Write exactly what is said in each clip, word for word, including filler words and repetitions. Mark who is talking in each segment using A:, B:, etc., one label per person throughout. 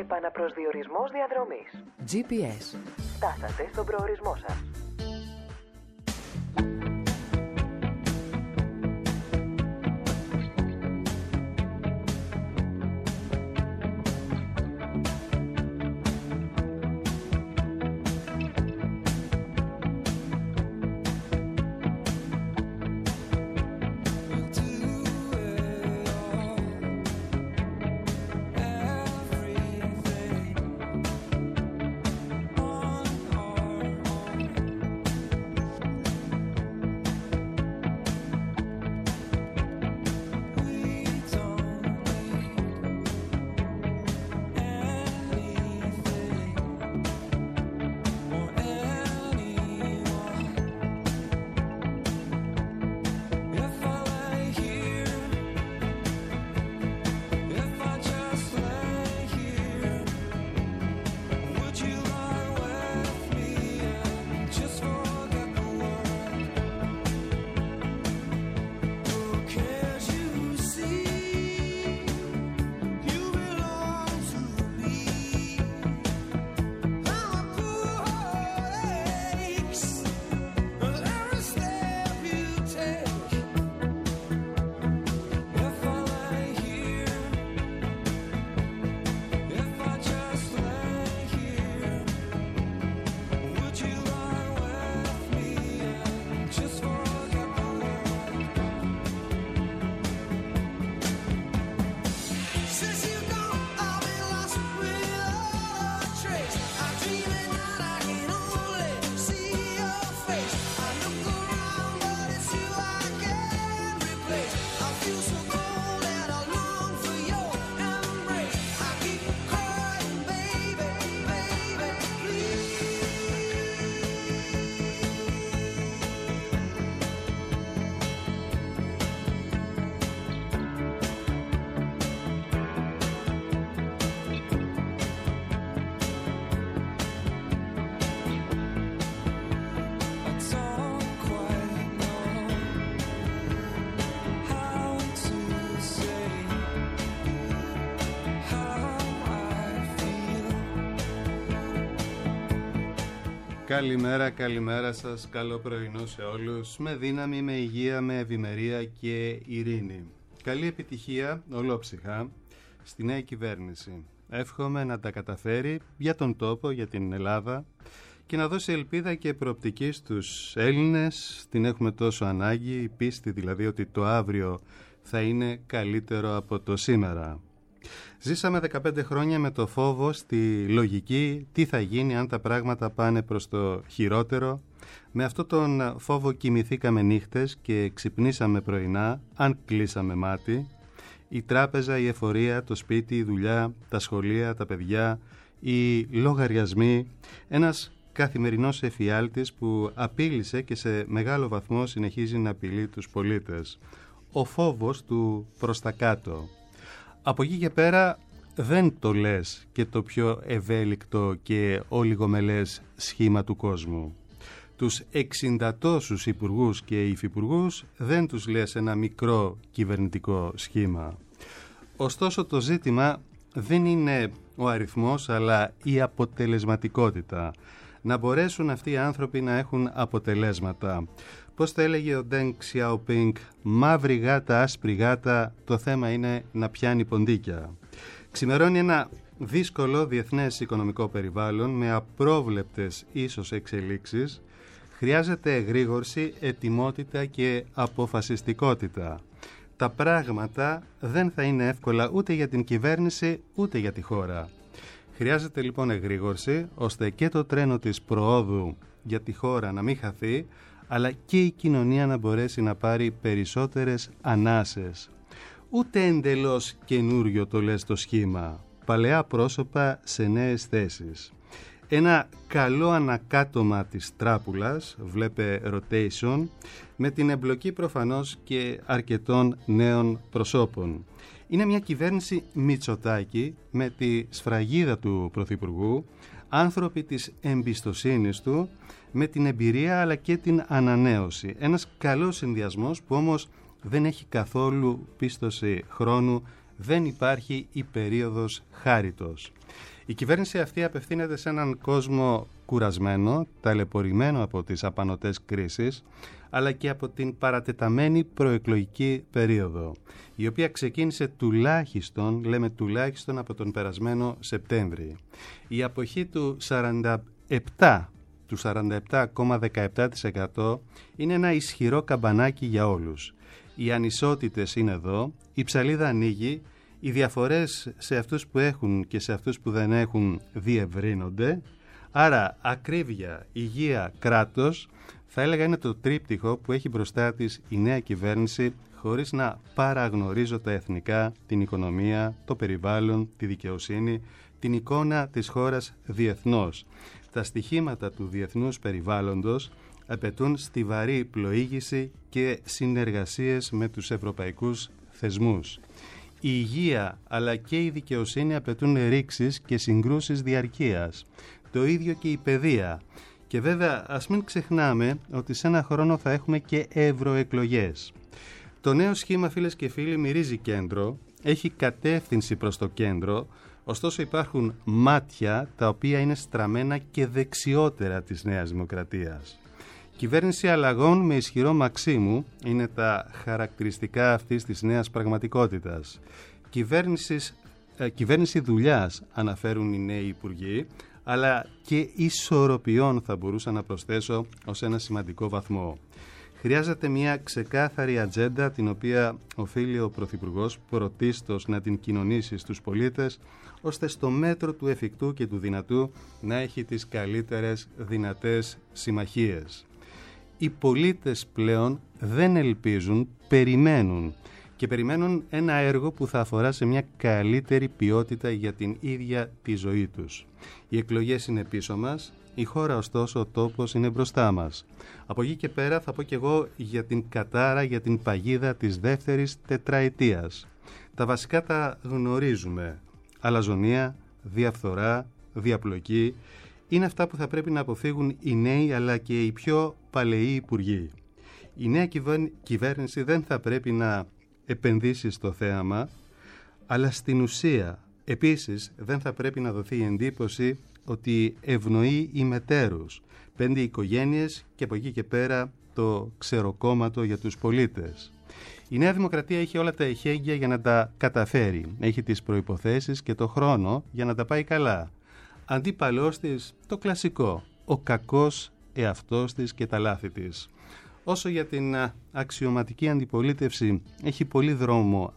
A: Επαναπροσδιορισμός διαδρομής.
B: τζι πι ες.
A: Φτάσατε στον προορισμό σας.
C: Καλημέρα, καλημέρα σας, καλό πρωινό σε όλους, με δύναμη, με υγεία, με ευημερία και ειρήνη. Καλή επιτυχία, ολόψυχα, στη νέα κυβέρνηση. Εύχομαι να τα καταφέρει για τον τόπο, για την Ελλάδα και να δώσει ελπίδα και προοπτική στους Έλληνες. Την έχουμε τόσο ανάγκη, η πίστη δηλαδή ότι το αύριο θα είναι καλύτερο από το σήμερα. Ζήσαμε δεκαπέντε χρόνια με το φόβο στη λογική τι θα γίνει αν τα πράγματα πάνε προς το χειρότερο. Με αυτόν τον φόβο κοιμηθήκαμε νύχτες και ξυπνήσαμε πρωινά αν κλείσαμε μάτι. Η τράπεζα, η εφορία, το σπίτι, η δουλειά, τα σχολεία, τα παιδιά, οι λογαριασμοί. Ένας καθημερινός εφιάλτης που απείλησε και σε μεγάλο βαθμό συνεχίζει να απειλεί τους πολίτες. Ο φόβος του προς τα κάτω. Από εκεί και πέρα δεν το λες και το πιο ευέλικτο και ολιγομελές σχήμα του κόσμου. Τους εξήντα τόσους υπουργούς και υφυπουργούς δεν τους λες ένα μικρό κυβερνητικό σχήμα. Ωστόσο το ζήτημα δεν είναι ο αριθμός αλλά η αποτελεσματικότητα. Να μπορέσουν αυτοί οι άνθρωποι να έχουν αποτελέσματα. Πώς θα έλεγε ο Ντενγκ Σιαοπίνγκ, μαύρη γάτα, άσπρη γάτα, το θέμα είναι να πιάνει ποντίκια. Ξημερώνει ένα δύσκολο διεθνές οικονομικό περιβάλλον με απρόβλεπτες ίσως εξελίξεις. Χρειάζεται εγρήγορση, ετοιμότητα και αποφασιστικότητα. Τα πράγματα δεν θα είναι εύκολα ούτε για την κυβέρνηση ούτε για τη χώρα. Χρειάζεται λοιπόν εγρήγορση ώστε και το τρένο της προόδου για τη χώρα να μην χαθεί, αλλά και η κοινωνία να μπορέσει να πάρει περισσότερες ανάσες. Ούτε εντελώς καινούριο το λες το σχήμα. Παλαιά πρόσωπα σε νέες θέσεις. Ένα καλό ανακάτωμα της τράπουλας, βλέπε rotation, με την εμπλοκή προφανώς και αρκετών νέων προσώπων. Είναι μια κυβέρνηση Μητσοτάκη με τη σφραγίδα του Πρωθυπουργού, άνθρωποι της εμπιστοσύνης του, με την εμπειρία αλλά και την ανανέωση. Ένας καλός συνδυασμός που όμως δεν έχει καθόλου πίστοση χρόνου, Δεν υπάρχει η περίοδος χάριτος. Η κυβέρνηση αυτή απευθύνεται σε έναν κόσμο κουρασμένο, ταλαιπωρημένο από τις απανωτές κρίσεις, αλλά και από την παρατεταμένη προεκλογική περίοδο, η οποία ξεκίνησε τουλάχιστον, λέμε τουλάχιστον, από τον περασμένο Σεπτέμβρη. Η αποχή του σαράντα επτά, του σαράντα επτά κόμμα δεκαεπτά τοις εκατό είναι ένα ισχυρό καμπανάκι για όλους. Οι ανισότητες είναι εδώ, η ψαλίδα ανοίγει, οι διαφορές σε αυτούς που έχουν και σε αυτούς που δεν έχουν διευρύνονται, άρα ακρίβεια, υγεία, κράτος, θα έλεγα είναι το τρίπτυχο που έχει μπροστά της η νέα κυβέρνηση, χωρίς να παραγνωρίζω τα εθνικά, την οικονομία, το περιβάλλον, τη δικαιοσύνη, την εικόνα της χώρας διεθνώς. Τα στοιχήματα του διεθνούς περιβάλλοντος απαιτούν στιβαρή πλοήγηση και συνεργασίες με τους ευρωπαϊκούς θεσμούς. Η υγεία αλλά και η δικαιοσύνη απαιτούν ρήξεις και συγκρούσεις διαρκείας. Το ίδιο και η παιδεία. Και βέβαια ας μην ξεχνάμε ότι σε ένα χρόνο θα έχουμε και ευρωεκλογές. Το νέο σχήμα, φίλες και φίλοι, μυρίζει κέντρο, έχει κατεύθυνση προς το κέντρο, ωστόσο υπάρχουν μάτια τα οποία είναι στραμμένα και δεξιότερα της Νέας Δημοκρατίας. Κυβέρνηση αλλαγών με ισχυρό Μαξίμου είναι τα χαρακτηριστικά αυτής της νέας πραγματικότητας. Κυβέρνησης, ε, κυβέρνηση δουλειάς αναφέρουν οι νέοι υπουργοί, αλλά και ισορροπιών θα μπορούσα να προσθέσω ως ένα σημαντικό βαθμό. Χρειάζεται μια ξεκάθαρη ατζέντα την οποία οφείλει ο Πρωθυπουργός πρωτίστως να την κοινωνήσει στους πολίτες, ώστε στο μέτρο του εφικτού και του δυνατού να έχει τις καλύτερες δυνατές συμμαχίες. Οι πολίτες πλέον δεν ελπίζουν, περιμένουν και περιμένουν ένα έργο που θα αφορά σε μια καλύτερη ποιότητα για την ίδια τη ζωή τους. Οι εκλογές είναι πίσω μας, η χώρα ωστόσο, ο τόπος είναι μπροστά μας. Από εκεί και πέρα θα πω και εγώ για την κατάρα, για την παγίδα της δεύτερης τετραετίας. Τα βασικά τα γνωρίζουμε. Αλαζονία, διαφθορά, διαπλοκή είναι αυτά που θα πρέπει να αποφύγουν οι νέοι αλλά και οι πιο παλαιοί υπουργοί. Η νέα κυβέρνηση δεν θα πρέπει να επενδύσει στο θέαμα, αλλά στην ουσία. Επίσης, δεν θα πρέπει να δοθεί η εντύπωση ότι ευνοεί ημετέρους, πέντε οικογένειες και από εκεί και πέρα το ξεροκόμματο για τους πολίτες. Η Νέα Δημοκρατία έχει όλα τα εχέγγυα για να τα καταφέρει. Έχει τις προϋποθέσεις και το χρόνο για να τα πάει καλά. Αντίπαλός της, το κλασικό, ο κακός εαυτός της και τα λάθη της. Όσο για την αξιωματική αντιπολίτευση έχει πολύ δρόμο,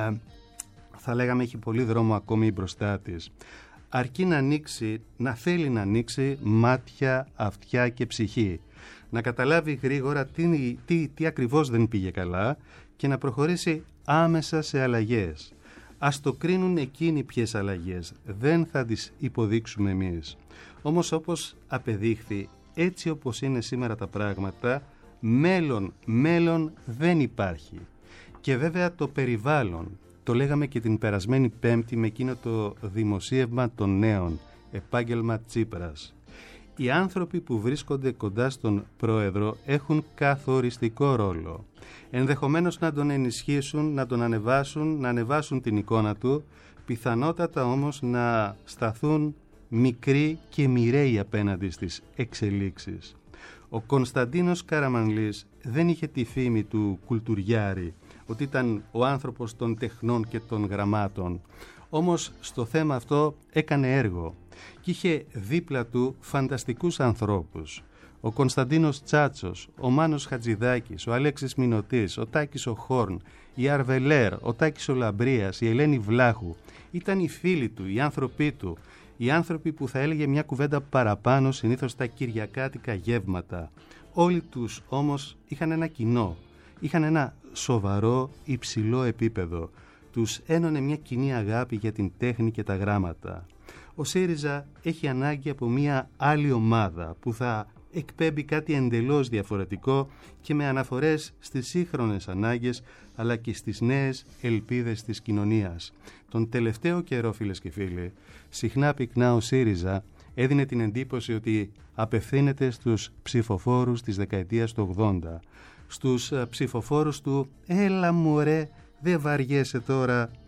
C: θα λέγαμε έχει πολύ δρόμο ακόμη μπροστά της. Αρκεί να ανοίξει, να θέλει να ανοίξει μάτια, αυτιά και ψυχή. Να καταλάβει γρήγορα τι, τι, τι ακριβώς δεν πήγε καλά και να προχωρήσει άμεσα σε αλλαγές. Ας το κρίνουν εκείνοι ποιες αλλαγές, δεν θα τις υποδείξουμε εμείς. Όμως όπως απεδείχθη, έτσι όπως είναι σήμερα τα πράγματα, μέλλον, μέλλον δεν υπάρχει. Και βέβαια το περιβάλλον, το λέγαμε και την περασμένη Πέμπτη με εκείνο το δημοσίευμα των νέων, επάγγελμα Τσίπρας. Οι άνθρωποι που βρίσκονται κοντά στον πρόεδρο έχουν καθοριστικό ρόλο. Ενδεχομένως να τον ενισχύσουν, να τον ανεβάσουν, να ανεβάσουν την εικόνα του, πιθανότατα όμως να σταθούν μικροί και μοιραίοι απέναντι στις εξελίξεις. Ο Κωνσταντίνος Καραμανλής δεν είχε τη φήμη του κουλτουριάρη, ότι ήταν ο άνθρωπος των τεχνών και των γραμμάτων. Όμως στο θέμα αυτό έκανε έργο και είχε δίπλα του φανταστικούς ανθρώπους. Ο Κωνσταντίνος Τσάτσος, ο Μάνος Χατζηδάκης, ο Αλέξης Μινωτής, ο Τάκης ο Χόρν, η Αρβελέρ, ο Τάκης ο Λαμπρίας, η Ελένη Βλάχου. Ήταν οι φίλοι του, οι άνθρωποι του, οι άνθρωποι που θα έλεγε μια κουβέντα παραπάνω συνήθως τα κυριακάτικα γεύματα. Όλοι τους όμως είχαν ένα κοινό, είχαν ένα σοβαρό υψηλό επίπεδο. Τους ένωνε μια κοινή αγάπη για την τέχνη και τα γράμματα. Ο ΣΥΡΙΖΑ έχει ανάγκη από μια άλλη ομάδα που θα εκπέμπει κάτι εντελώς διαφορετικό και με αναφορές στις σύγχρονες ανάγκες αλλά και στις νέες ελπίδες της κοινωνίας. Τον τελευταίο καιρό, φίλες και φίλοι, συχνά πυκνά ο ΣΥΡΙΖΑ έδινε την εντύπωση ότι απευθύνεται στους ψηφοφόρους της δεκαετίας του ογδόντα. Στους ψηφοφόρους του «Έλα μωρέ, δεν βαριέσαι τώρα».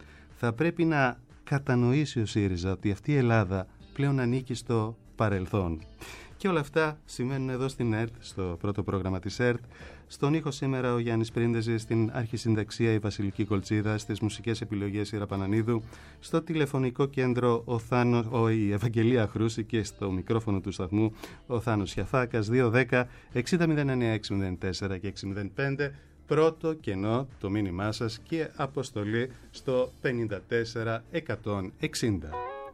C: θα πρέπει να κατανοήσει ο ΣΥΡΙΖΑ ότι αυτή η Ελλάδα πλέον ανήκει στο παρελθόν. Και όλα αυτά σημαίνουν εδώ στην ΕΡΤ, στο πρώτο πρόγραμμα της ΕΡΤ. Στον ήχο σήμερα ο Γιάννης Πρίντεζης, στην αρχισυνταξία η Βασιλική Κολτσίδα, στις μουσικές επιλογές η Ραπανανίδου, στο τηλεφωνικό κέντρο ο Θάνος, ο, η Ευαγγελία Χρούση και στο μικρόφωνο του σταθμού ο Θάνος Χιαφάκας. Δύο δέκα εξήντα μηδέν εννιά έξι μηδέν τέσσερα και έξι μηδέν πέντε. Πρώτο κενό το μήνυμά σας και αποστολή στο πενήντα τέσσερα εκατόν εξήντα.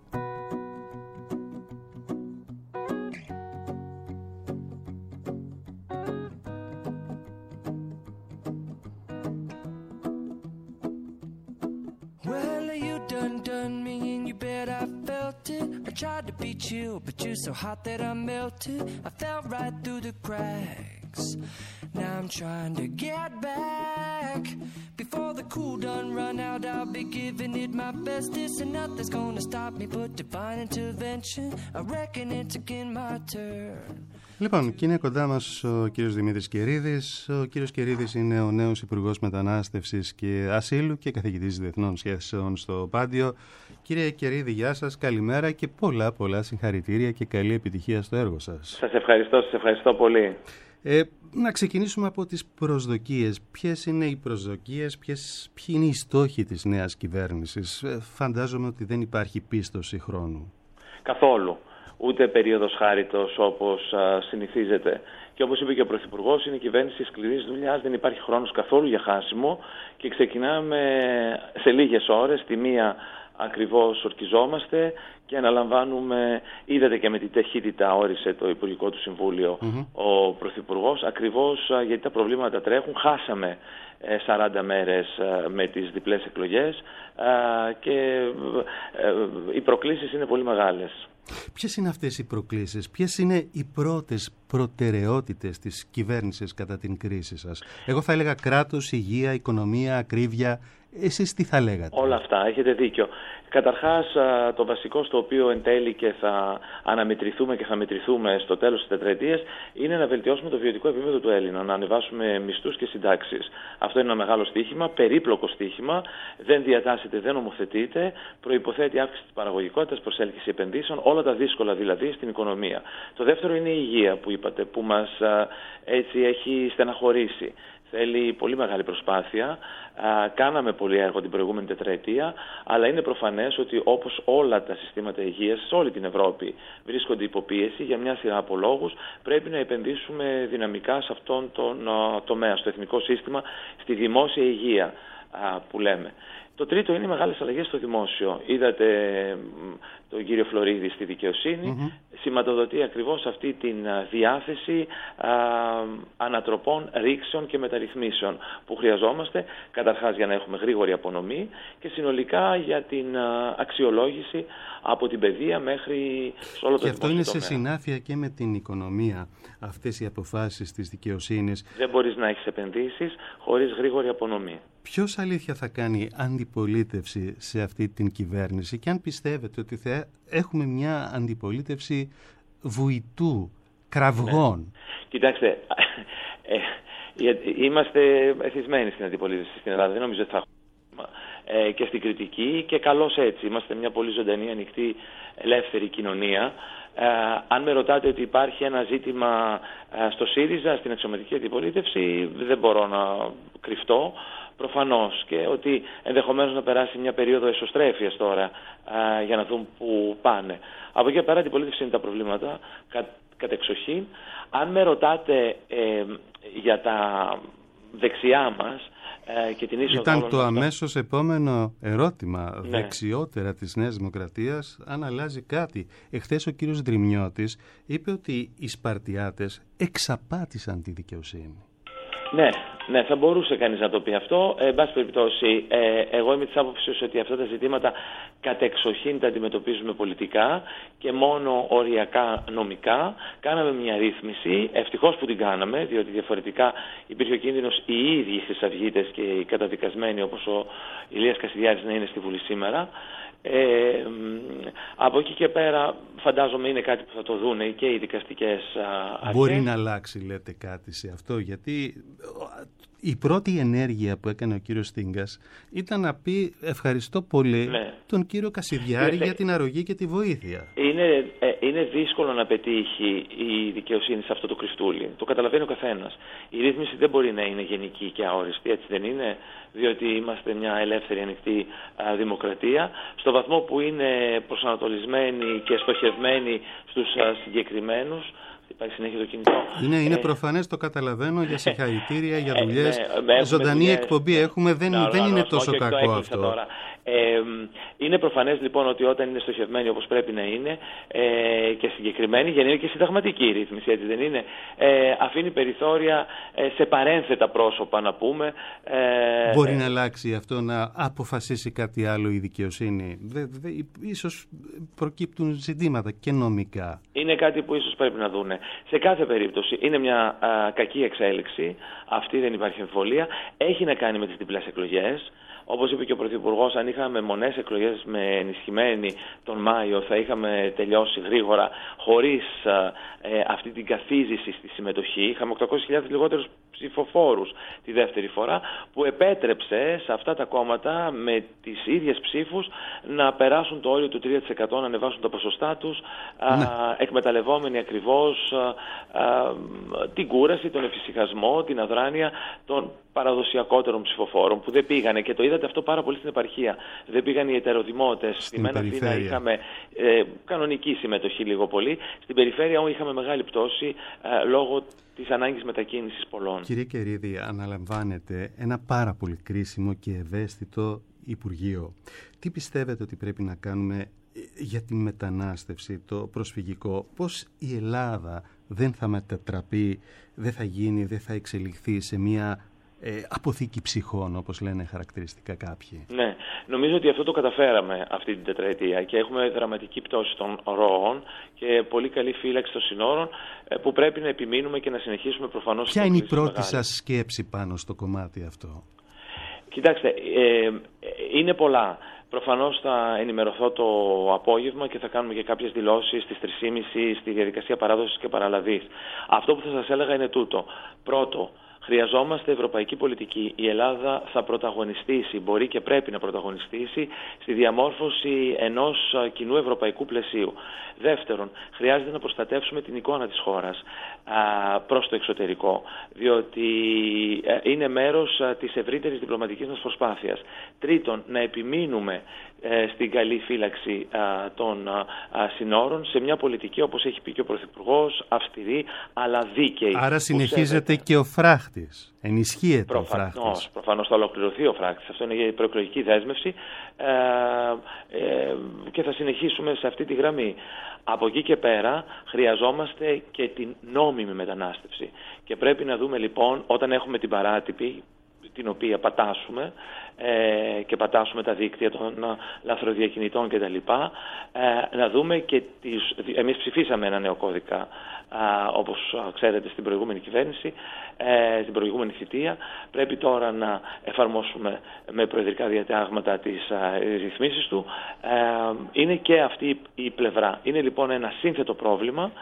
B: Tried to be chill, but you're so hot that I melted. I fell right through the cracks. Now I'm trying to get back. Before the cool done run out, I'll be giving it my bestest, and nothing's gonna stop me but divine intervention. I reckon it's again my turn.
C: Λοιπόν, και είναι κοντά μας ο κύριος Δημήτρης Κερίδης. Ο κύριος Κερίδης είναι ο νέος Υπουργός Μετανάστευσης και Ασύλου και καθηγητής Διεθνών Σχέσεων στο Πάντιο. Κύριε Κερίδη, γεια σας, καλημέρα και πολλά πολλά συγχαρητήρια και καλή επιτυχία στο έργο σας.
D: Σας ευχαριστώ, σας ευχαριστώ πολύ.
C: Ε, να ξεκινήσουμε από τις προσδοκίες. Ποιες είναι οι προσδοκίες, ποιες, ποιοι είναι οι στόχοι της νέας κυβέρνησης? Ε, φαντάζομαι ότι δεν υπάρχει πίστοση χρόνου.
D: Καθόλου. Ούτε περίοδος χάριτος όπως α, συνηθίζεται. Και όπως είπε και ο Πρωθυπουργός, είναι η κυβέρνηση σκληρής δουλειάς, δεν υπάρχει χρόνος καθόλου για χάσιμο και ξεκινάμε σε λίγες ώρες, τη μία ακριβώς ορκιζόμαστε και αναλαμβάνουμε, είδατε και με τι ταχύτητα όρισε το Υπουργικό του Συμβούλιο mm-hmm. ο Πρωθυπουργός, ακριβώς γιατί τα προβλήματα τρέχουν. Χάσαμε σαράντα μέρες με τις διπλές εκλογές και οι προκλήσεις είναι πολύ μεγάλες.
C: Ποιες είναι αυτές οι προκλήσεις, ποιες είναι οι πρώτες προτεραιότητες της κυβέρνησης κατά την κρίση σας? Εγώ θα έλεγα κράτος, υγεία, οικονομία, ακρίβεια. Εσείς τι θα λέγατε?
D: Όλα αυτά, έχετε δίκιο. Καταρχάς, το βασικό στο οποίο εν τέλει και θα αναμετρηθούμε και θα μετρηθούμε στο τέλος της τετραετίας είναι να βελτιώσουμε το βιωτικό επίπεδο του Έλληνα, να ανεβάσουμε μισθούς και συντάξεις. Αυτό είναι ένα μεγάλο στοίχημα, περίπλοκο στοίχημα, δεν διατάσσεται, δεν νομοθετείται, προϋποθέτει αύξηση της παραγωγικότητας, προσέλκυση επενδύσεων, όλα τα δύσκολα δηλαδή στην οικονομία. Το δεύτερο είναι η υγεία που είπατε, που μας έτσι έχει στεναχωρήσει. Θέλει πολύ μεγάλη προσπάθεια. Α, κάναμε πολύ έργο την προηγούμενη τετραετία, αλλά είναι προφανές ότι όπως όλα τα συστήματα υγείας σε όλη την Ευρώπη βρίσκονται υποπίεση για μια σειρά από λόγους, πρέπει να επενδύσουμε δυναμικά σε αυτόν τον α, τομέα, στο εθνικό σύστημα, στη δημόσια υγεία α, που λέμε. Το τρίτο είναι οι μεγάλες αλλαγές στο δημόσιο. Είδατε τον κύριο Φλωρίδη στη δικαιοσύνη, mm-hmm. σηματοδοτεί ακριβώς αυτή την διάθεση α, ανατροπών, ρήξεων και μεταρρυθμίσεων που χρειαζόμαστε, καταρχάς για να έχουμε γρήγορη απονομή και συνολικά για την α, αξιολόγηση από την παιδεία μέχρι σε όλο το δημόσιο.
C: Και αυτό είναι σε συνάφεια και με την οικονομία, αυτές οι αποφάσεις της δικαιοσύνης.
D: Δεν μπορείς να έχεις επενδύσεις χωρίς γρήγορη απονομή.
C: Ποιος αλήθεια θα κάνει αντιπολίτευση σε αυτή την κυβέρνηση και αν πιστεύετε ότι θα έχουμε μια αντιπολίτευση βουητού, κραυγών?
D: Ναι. Κοιτάξτε, ε, ε, είμαστε εθισμένοι στην αντιπολίτευση στην Ελλάδα. Δεν νομίζω ότι θα έχουμε ε, και στην κριτική και καλώς έτσι. Είμαστε μια πολύ ζωντανή, ανοιχτή, ελεύθερη κοινωνία. Ε, αν με ρωτάτε ότι υπάρχει ένα ζήτημα ε, στο ΣΥΡΙΖΑ, στην αξιωματική αντιπολίτευση, δεν μπορώ να κρυφτώ. Προφανώς, και ότι ενδεχομένως να περάσει μια περίοδο εσωστρέφειας τώρα α, για να δούμε πού πάνε. Από εκεί πέρα αντιπολίτευση είναι τα προβλήματα κα, κατεξοχήν. Αν με ρωτάτε ε, για τα δεξιά μας ε, και την είσοδο...
C: Ήταν το αμέσως επόμενο ερώτημα, ναι. Δεξιότερα της Νέας Δημοκρατίας, αν αλλάζει κάτι. Εχθές ο κύριος Δρυμιώτης είπε ότι οι Σπαρτιάτες εξαπάτησαν τη δικαιοσύνη.
D: Ναι, ναι, θα μπορούσε κανείς να το πει αυτό. Ε, εν πάση περιπτώσει, ε, εγώ είμαι της άποψης ότι αυτά τα ζητήματα κατεξοχήν τα αντιμετωπίζουμε πολιτικά και μόνο οριακά νομικά. Κάναμε μια ρύθμιση, ευτυχώς που την κάναμε, διότι διαφορετικά υπήρχε ο κίνδυνος οι ίδιοι οι χρυσαυγίτες και οι καταδικασμένοι όπως ο Ηλίας Κασιδιάρης να είναι στη Βουλή σήμερα. Ε, από εκεί και πέρα φαντάζομαι είναι κάτι που θα το δούνε και οι δικαστικές αρχές.
C: Μπορεί να αλλάξει, λέτε, κάτι σε αυτό, γιατί η πρώτη ενέργεια που έκανε ο κύριος Στίγκας ήταν να πει ευχαριστώ πολύ ναι. τον κύριο Κασιδιάρη ναι, για την αρρωγή και τη βοήθεια.
D: Είναι, ε, είναι δύσκολο να πετύχει η δικαιοσύνη σε αυτό το κρυφτούλι. Το καταλαβαίνει ο καθένας. Η ρύθμιση δεν μπορεί να είναι γενική και αόριστη, έτσι δεν είναι, διότι είμαστε μια ελεύθερη ανοιχτή α, δημοκρατία. Στο βαθμό που είναι προσανατολισμένη και στοχευμένη στους α, συγκεκριμένους, υπάρχει συνέχεια το κινητό.
C: Είναι, είναι ε, προφανές, το καταλαβαίνω, για συγχαρητήρια, για δουλειές. Ε, ε, Ζωντανή δουλειές, εκπομπή έχουμε, δεν, no, δεν no, είναι no, τόσο κακό αυτό. Τώρα.
D: Ε, είναι προφανές λοιπόν ότι όταν είναι στοχευμένη όπως πρέπει να είναι ε, και συγκεκριμένη, γιατί είναι και συνταγματική η ρύθμιση, έτσι δεν είναι, ε, αφήνει περιθώρια ε, σε παρένθετα πρόσωπα να πούμε. Ε,
C: Μπορεί ε, να αλλάξει αυτό, να αποφασίσει κάτι άλλο η δικαιοσύνη. Δε, δε, ίσως προκύπτουν ζητήματα και νομικά.
D: Είναι κάτι που ίσως πρέπει να δούνε. Σε κάθε περίπτωση είναι μια α, κακή εξέλιξη, αυτή δεν υπάρχει αμφιβολία, έχει να κάνει με τις διπλές εκλογές. Όπως είπε και ο Πρωθυπουργός, αν είχαμε μονές εκλογές με ενισχυμένη τον Μάιο θα είχαμε τελειώσει γρήγορα χωρίς ε, αυτή την καθίζηση στη συμμετοχή. Είχαμε οκτακόσιες χιλιάδες λιγότερους ψηφοφόρους τη δεύτερη φορά, που επέτρεψε σε αυτά τα κόμματα με τις ίδιες ψήφους να περάσουν το όριο του τρία τοις εκατό, να ανεβάσουν τα ποσοστά τους, ναι. α, εκμεταλλευόμενοι ακριβώς α, α, την κούραση, τον εφησυχασμό, την αδράνεια των παραδοσιακότερων ψηφοφόρων που δεν πήγανε, και το είδατε αυτό πάρα πολύ στην επαρχία. Δεν πήγαν οι ετεροδημότες. Στη Μένα Αθήνα είχαμε ε, κανονική συμμετοχή λίγο πολύ. Στην περιφέρεια όμως είχαμε μεγάλη πτώση ε, λόγω της ανάγκης μετακίνησης πολλών.
C: Κύριε Κερίδη, αναλαμβάνετε ένα πάρα πολύ κρίσιμο και ευαίσθητο Υπουργείο. Τι πιστεύετε ότι πρέπει να κάνουμε για τη μετανάστευση, το προσφυγικό? Πώς η Ελλάδα δεν θα μετατραπεί, δεν θα γίνει, δεν θα εξελιχθεί σε μια Ε, αποθήκη ψυχών, όπως λένε χαρακτηριστικά κάποιοι?
D: Ναι, νομίζω ότι αυτό το καταφέραμε αυτή την τετραετία και έχουμε δραματική πτώση των ροών και πολύ καλή φύλαξη των συνόρων, που πρέπει να επιμείνουμε και να συνεχίσουμε προφανώς.
C: Ποια είναι η πρώτη μεγάλη. σας σκέψη πάνω στο κομμάτι αυτό?
D: Κοιτάξτε, ε, είναι πολλά. Προφανώς θα ενημερωθώ το απόγευμα και θα κάνουμε και κάποιες δηλώσεις στις τρεις και μισή στη διαδικασία παράδοσης και παραλαβής. Αυτό που θα σας έλεγα είναι τούτο. Πρώτο, χρειαζόμαστε ευρωπαϊκή πολιτική. Η Ελλάδα θα πρωταγωνιστήσει, μπορεί και πρέπει να πρωταγωνιστήσει στη διαμόρφωση ενός κοινού ευρωπαϊκού πλαισίου. Δεύτερον, χρειάζεται να προστατεύσουμε την εικόνα της χώρας α, προς το εξωτερικό, διότι α, είναι μέρος α, της ευρύτερης διπλωματικής μας προσπάθειας. Τρίτον, να επιμείνουμε ε, στην καλή φύλαξη α, των α, συνόρων σε μια πολιτική, όπως έχει πει και ο Πρωθυπουργός, αυστηρή αλλά δίκαιη.
C: Άρα συνεχίζεται και ο φράχτης. Ενισχύεται
D: προφανώς,
C: ο φράχτης.
D: Προφανώς θα ολοκληρωθεί ο φράχτης. Αυτό είναι η προεκλογική δέσμευση ε, ε, και θα συνεχίσουμε σε αυτή τη γραμμή. Από εκεί και πέρα χρειαζόμαστε και την νόμιμη μετανάστευση. Και πρέπει να δούμε λοιπόν, όταν έχουμε την παράτυπη, την οποία πατάσουμε ε, και πατάσουμε τα δίκτυα των λαθροδιακινητών κτλ. Ε, να δούμε και τις... Εμείς ψηφίσαμε ένα νέο κώδικα, ε, όπως ξέρετε, στην προηγούμενη κυβέρνηση, ε, στην προηγούμενη θητεία. Πρέπει τώρα να εφαρμόσουμε με προεδρικά διατάγματα τις ε, ρυθμίσεις του. Ε, είναι και αυτή η πλευρά. Είναι λοιπόν ένα σύνθετο πρόβλημα,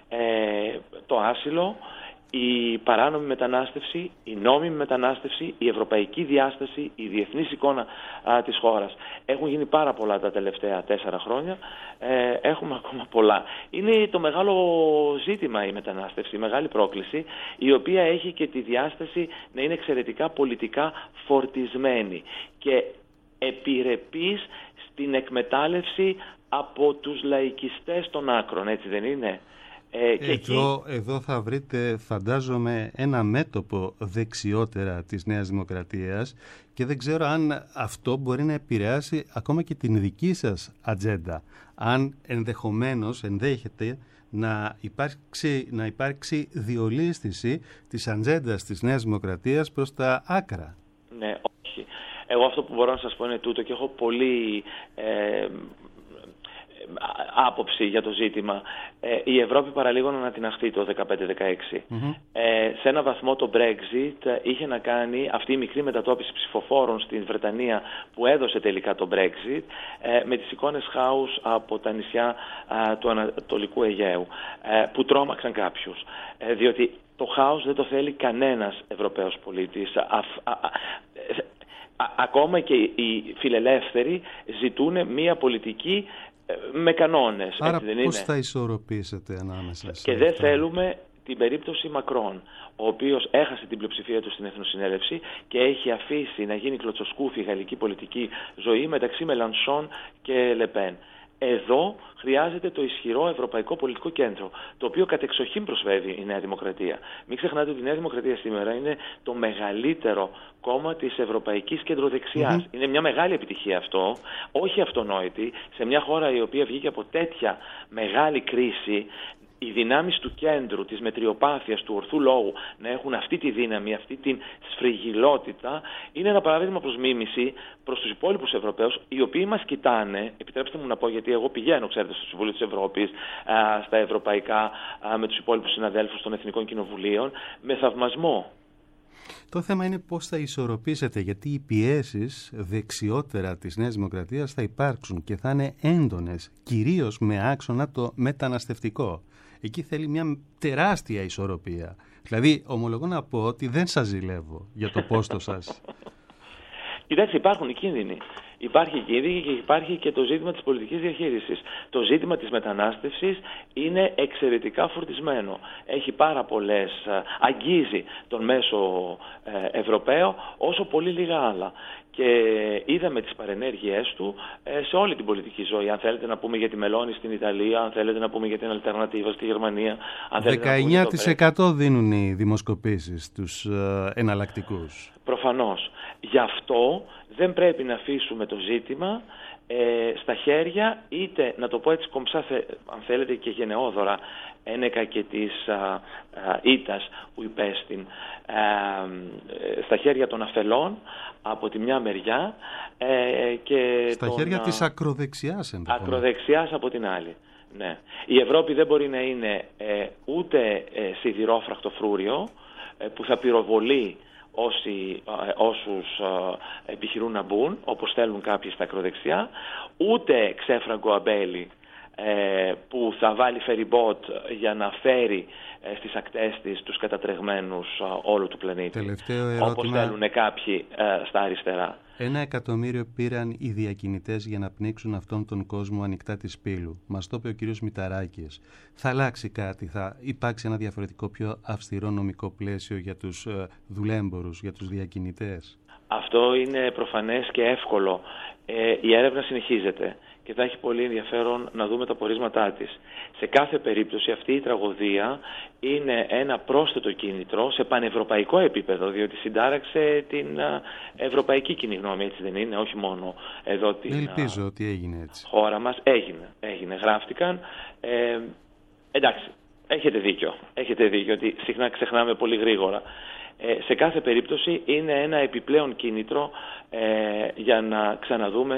D: ε, το άσυλο, η παράνομη μετανάστευση, η νόμιμη μετανάστευση, η ευρωπαϊκή διάσταση, η διεθνής εικόνα α, της χώρας. Έχουν γίνει πάρα πολλά τα τελευταία τέσσερα χρόνια. Ε, έχουμε ακόμα πολλά. Είναι το μεγάλο ζήτημα η μετανάστευση, η μεγάλη πρόκληση, η οποία έχει και τη διάσταση να είναι εξαιρετικά πολιτικά φορτισμένη και επιρρεπής στην εκμετάλλευση από τους λαϊκιστές των άκρων, έτσι δεν είναι?
C: Ε, και εδώ, εκεί... εδώ θα βρείτε, φαντάζομαι, ένα μέτωπο δεξιότερα της Νέας Δημοκρατίας και δεν ξέρω αν αυτό μπορεί να επηρεάσει ακόμα και την δική σας ατζέντα. Αν ενδεχομένως ενδέχεται να υπάρξει, να υπάρξει διολίσθηση της ατζέντας της Νέας Δημοκρατίας προς τα άκρα.
D: Ναι, όχι. Εγώ αυτό που μπορώ να σας πω είναι τούτο και έχω πολύ... Ε, άποψη για το ζήτημα. Ε, η Ευρώπη παραλίγο να ανατιναχθεί το δεκαπέντε δεκαέξι. Mm-hmm. Ε, σε ένα βαθμό το Brexit είχε να κάνει, αυτή η μικρή μετατόπιση ψηφοφόρων στην Βρετανία που έδωσε τελικά το Brexit, ε, με τις εικόνες χάους από τα νησιά ε, του Ανατολικού Αιγαίου, ε, που τρόμαξαν κάποιους. Ε, διότι το χάος δεν το θέλει κανένας Ευρωπαίος πολίτης. Α, α, α, α, ακόμα και οι φιλελεύθεροι ζητούν μία πολιτική με κανόνες.
C: Άρα
D: έτσι δεν
C: πώς
D: είναι?
C: θα ισορροπήσετε ανάμεσα σε
D: Και δεν
C: αυτό?
D: θέλουμε την περίπτωση Μακρόν, ο οποίος έχασε την πλειοψηφία του στην Εθνοσυνέλευση και έχει αφήσει να γίνει κλωτσοσκούφι η γαλλική πολιτική ζωή μεταξύ Μελανσόν και Λεπέν. Εδώ χρειάζεται το ισχυρό ευρωπαϊκό πολιτικό κέντρο, το οποίο κατεξοχήν προσφέρει η Νέα Δημοκρατία. Μην ξεχνάτε ότι η Νέα Δημοκρατία σήμερα είναι το μεγαλύτερο κόμμα της ευρωπαϊκής κεντροδεξιάς. Mm-hmm. Είναι μια μεγάλη επιτυχία αυτό, όχι αυτονόητη, σε μια χώρα η οποία βγήκε από τέτοια μεγάλη κρίση. Οι δυνάμεις του κέντρου, της μετριοπάθειας, του ορθού λόγου να έχουν αυτή τη δύναμη, αυτή τη σφριγιλότητα, είναι ένα παράδειγμα προς μίμηση προς τους υπόλοιπους Ευρωπαίους, οι οποίοι μας κοιτάνε, επιτρέψτε μου να πω, γιατί εγώ πηγαίνω, ξέρετε, στο Συμβούλιο της Ευρώπης, στα ευρωπαϊκά, με τους υπόλοιπους συναδέλφους των Εθνικών Κοινοβουλίων, με θαυμασμό.
C: Το θέμα είναι πώς θα ισορροπήσετε, γιατί οι πιέσεις δεξιότερα της Νέας Δημοκρατίας θα υπάρξουν και θα είναι έντονες, κυρίως με άξονα το μεταναστευτικό. Εκεί θέλει μια τεράστια ισορροπία. Δηλαδή, ομολογώ να πω ότι δεν σας ζηλεύω για το πόστο σας.
D: Κοιτάξτε, υπάρχουν οι κίνδυνοι. Υπάρχει κίνδυνη και υπάρχει και το ζήτημα της πολιτικής διαχείρισης. Το ζήτημα της μετανάστευσης είναι εξαιρετικά φορτισμένο. Έχει πάρα πολλές, αγγίζει τον μέσο ε, Ευρωπαίο όσο πολύ λίγα άλλα. Και είδαμε τις παρενέργειές του ε, σε όλη την πολιτική ζωή. Αν θέλετε να πούμε για τη Μελώνη στην Ιταλία, αν θέλετε να πούμε για την Αλτερνατίβα στη Γερμανία. Αν
C: δεκαεννιά τοις εκατό δίνουν οι δημοσκοπήσεις τους ε, εναλλακτικούς.
D: Προφανώς. Γι' αυτό δεν πρέπει να αφήσουμε το ζήτημα ε, στα χέρια, είτε να το πω έτσι κομψά, αν θέλετε και γενναιόδωρα, ένεκα και της α, α, ήττας που υπέστην, ε, στα χέρια των αφελών από τη μια μεριά ε, και
C: στα
D: τον,
C: χέρια της ακροδεξιάς ενδεχομένως.
D: Ακροδεξιάς από την άλλη. Ναι. Η Ευρώπη δεν μπορεί να είναι ε, ούτε ε, σιδηρόφρακτο φρούριο ε, που θα πυροβολεί όσοι, ε, όσους ε, επιχειρούν να μπουν, όπως θέλουν κάποιοι στα ακροδεξιά, ούτε ξέφραγκο αμπέλι ε, που θα βάλει φεριμπότ για να φέρει ε, στις ακτές της τους κατατρεγμένους ε, όλου του πλανήτη.
C: Τελευταίο ερώτημα.
D: Όπως θέλουν κάποιοι ε, στα αριστερά.
C: Ένα εκατομμύριο πήραν οι διακινητές για να πνίξουν αυτόν τον κόσμο ανοιχτά της πύλου. Μας το είπε ο κύριος Μηταράκης. Θα αλλάξει κάτι, θα υπάρξει ένα διαφορετικό, πιο αυστηρό νομικό πλαίσιο για τους ε, δουλέμπορους, για τους διακινητές?
D: Αυτό είναι προφανές και εύκολο. Ε, η έρευνα συνεχίζεται και θα έχει πολύ ενδιαφέρον να δούμε τα πορίσματά της. Σε κάθε περίπτωση αυτή η τραγωδία είναι ένα πρόσθετο κίνητρο σε πανευρωπαϊκό επίπεδο, διότι συντάραξε την ευρωπαϊκή κοινή γνώμη, έτσι δεν είναι, όχι μόνο εδώ την
C: Ελπίζω ότι έγινε έτσι.
D: Χώρα μας. Έγινε, έγινε, γράφτηκαν. Ε, εντάξει, έχετε δίκιο, έχετε δίκιο ότι συχνά ξεχνάμε πολύ γρήγορα. Ε, σε κάθε περίπτωση είναι ένα επιπλέον κίνητρο ε, για να ξαναδούμε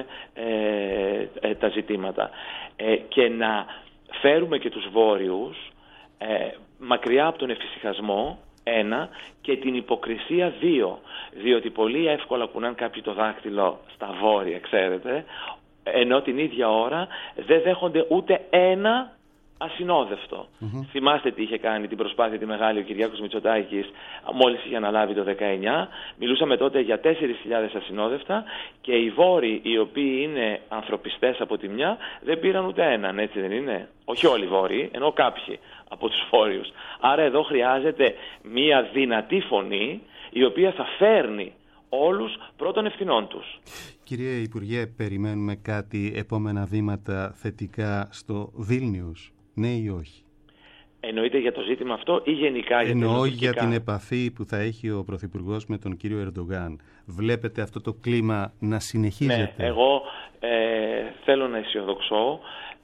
D: ε, ε, τα ζητήματα ε, και να φέρουμε και τους βόρειους ε, μακριά από τον εφησυχασμό, ένα, και την υποκρισία, δύο, διότι πολύ εύκολα κουνάν κάποιοι το δάκτυλο στα βόρεια, ξέρετε, ενώ την ίδια ώρα δεν δέχονται ούτε ένα ασυνόδευτο. Mm-hmm. Θυμάστε τι είχε κάνει την προσπάθεια τη μεγάλη ο Κυριάκος Μητσοτάκης μόλις είχε αναλάβει το δεκαεννιά. Μιλούσαμε τότε για τέσσερις χιλιάδες ασυνόδευτα και οι Βόρειοι, οι οποίοι είναι ανθρωπιστές από τη μια, δεν πήραν ούτε έναν, έτσι δεν είναι? Όχι όλοι οι Βόρειοι, ενώ κάποιοι από τους Βόρειους. Άρα εδώ χρειάζεται μια δυνατή φωνή η οποία θα φέρνει όλους πρώτων ευθυνών τους.
C: Κύριε Υπουργέ, περιμένουμε κάτι, επόμενα βήματα θετικά στο Βίλνιους? Ναι ή όχι?
D: Εννοείται για το ζήτημα αυτό ή γενικά?
C: Εννοώ
D: για,
C: για την επαφή που θα έχει ο Πρωθυπουργός με τον κύριο Ερντογάν. Βλέπετε αυτό το κλίμα να συνεχίζεται?
D: Ναι, εγώ ε, θέλω να αισιοδοξώ.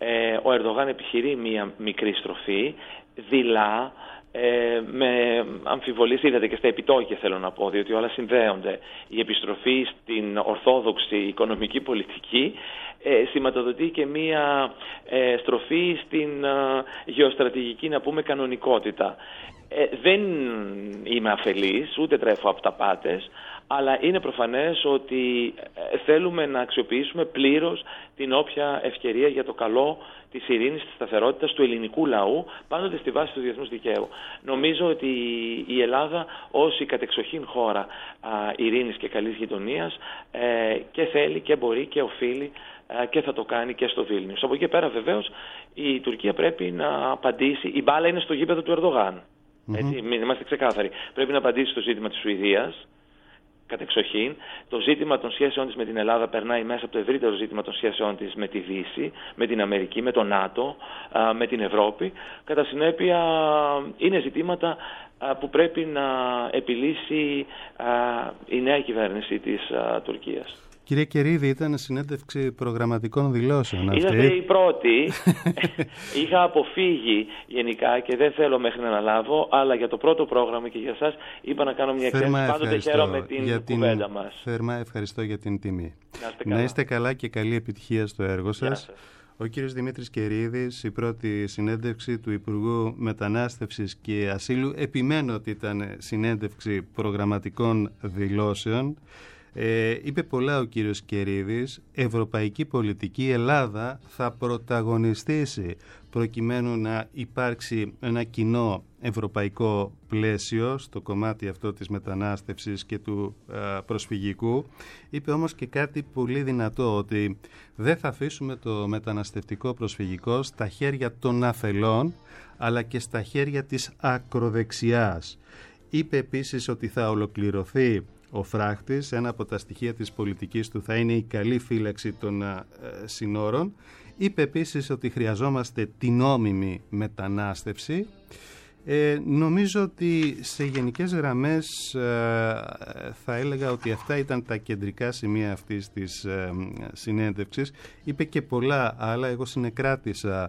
D: ε, ο Ερντογάν επιχειρεί μία μικρή στροφή, δειλά, Ε, με αμφιβολίες, είδατε και στα επιτόκια θέλω να πω, διότι όλα συνδέονται. Η επιστροφή στην ορθόδοξη οικονομική πολιτική ε, σηματοδοτεί και μία ε, στροφή στην ε, γεωστρατηγική, να πούμε, κανονικότητα. Ε, δεν είμαι αφελής, ούτε τρέφω αυταπάτες, αλλά είναι προφανές ότι θέλουμε να αξιοποιήσουμε πλήρως την όποια ευκαιρία για το καλό της ειρήνης, της σταθερότητας του ελληνικού λαού, πάντοτε στη βάση του διεθνούς δικαίου. Νομίζω ότι η Ελλάδα ως η κατεξοχήν χώρα α, ειρήνης και καλής γειτονίας ε, και θέλει και μπορεί και οφείλει ε, και θα το κάνει και στο Βίλνιους. Από εκεί πέρα βεβαίως η Τουρκία πρέπει να απαντήσει, η μπάλα είναι στο γήπεδο του Ερντογάν. Mm-hmm. Έτσι, μην είμαστε ξεκάθαροι. Πρέπει να απαντήσει στο ζήτημα της Σουηδίας, κατεξοχήν. Το ζήτημα των σχέσεων της με την Ελλάδα περνάει μέσα από το ευρύτερο ζήτημα των σχέσεων της με τη Δύση, με την Αμερική, με το ΝΑΤΟ, με την Ευρώπη. Κατά συνέπεια είναι ζητήματα που πρέπει να επιλύσει η νέα κυβέρνηση της Τουρκίας.
C: Κύριε Κερίδη, ήταν συνέντευξη προγραμματικών δηλώσεων αυτή.
D: Είσαστε οι πρώτοι. Είχα αποφύγει γενικά και δεν θέλω μέχρι να αναλάβω, αλλά για το πρώτο πρόγραμμα και για εσάς είπα να κάνω μια εξαίρεση. Πάντοτε χαίρομαι την, την κουβέντα μας.
C: Θερμά ευχαριστώ για την τιμή. Να είστε καλά, να είστε καλά και καλή επιτυχία στο έργο σας. Ο κύριος Δημήτρης Κερίδης, η πρώτη συνέντευξη του Υπουργού Μετανάστευσης και Ασύλου. Επιμένω ότι ήταν συνέντευξη προγραμματικών δηλώσεων. Ε, είπε πολλά ο κύριος Κερίδης. Ευρωπαϊκή πολιτική, Ελλάδα θα πρωταγωνιστήσει προκειμένου να υπάρξει ένα κοινό ευρωπαϊκό πλαίσιο στο κομμάτι αυτό της μετανάστευσης και του ε, προσφυγικού. Είπε όμως και κάτι πολύ δυνατό, ότι δεν θα αφήσουμε το μεταναστευτικό προσφυγικό στα χέρια των αφελών, αλλά και στα χέρια της ακροδεξιάς. Είπε επίσης ότι θα ολοκληρωθεί ο φράχτης. Ένα από τα στοιχεία της πολιτικής του θα είναι η καλή φύλαξη των ε, συνόρων. Είπε επίσης ότι χρειαζόμαστε την νόμιμη μετανάστευση. Ε, νομίζω ότι σε γενικές γραμμές ε, θα έλεγα ότι αυτά ήταν τα κεντρικά σημεία αυτής της ε, συνέντευξης. Είπε και πολλά άλλα, εγώ συνεκράτησα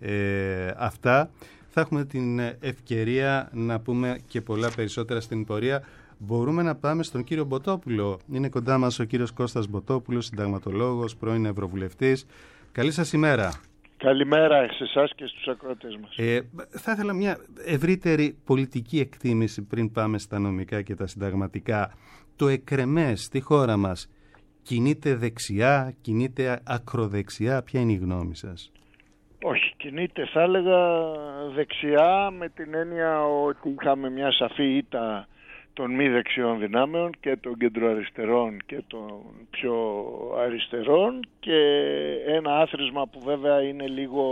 C: ε, αυτά. Θα έχουμε την ευκαιρία να πούμε και πολλά περισσότερα στην πορεία. Μπορούμε να πάμε στον κύριο Μποτόπουλο. Είναι κοντά μας ο κύριος Κώστας Μποτόπουλος, συνταγματολόγος, πρώην Ευρωβουλευτής. Καλή σας ημέρα.
E: Καλημέρα σε εσάς και στους ακροατές μας.
C: Ε, θα ήθελα μια ευρύτερη πολιτική εκτίμηση πριν πάμε στα νομικά και τα συνταγματικά. Το εκρεμές στη χώρα μας κινείται δεξιά, κινείται ακροδεξιά, ποια είναι η γνώμη σας?
E: Όχι, κινείται θα έλεγα δεξιά, με την έννοια ότι είχαμε μια σαφή ήττα των μη δεξιών δυνάμεων και των κεντροαριστερών και των πιο αριστερών, και ένα άθροισμα που βέβαια είναι λίγο,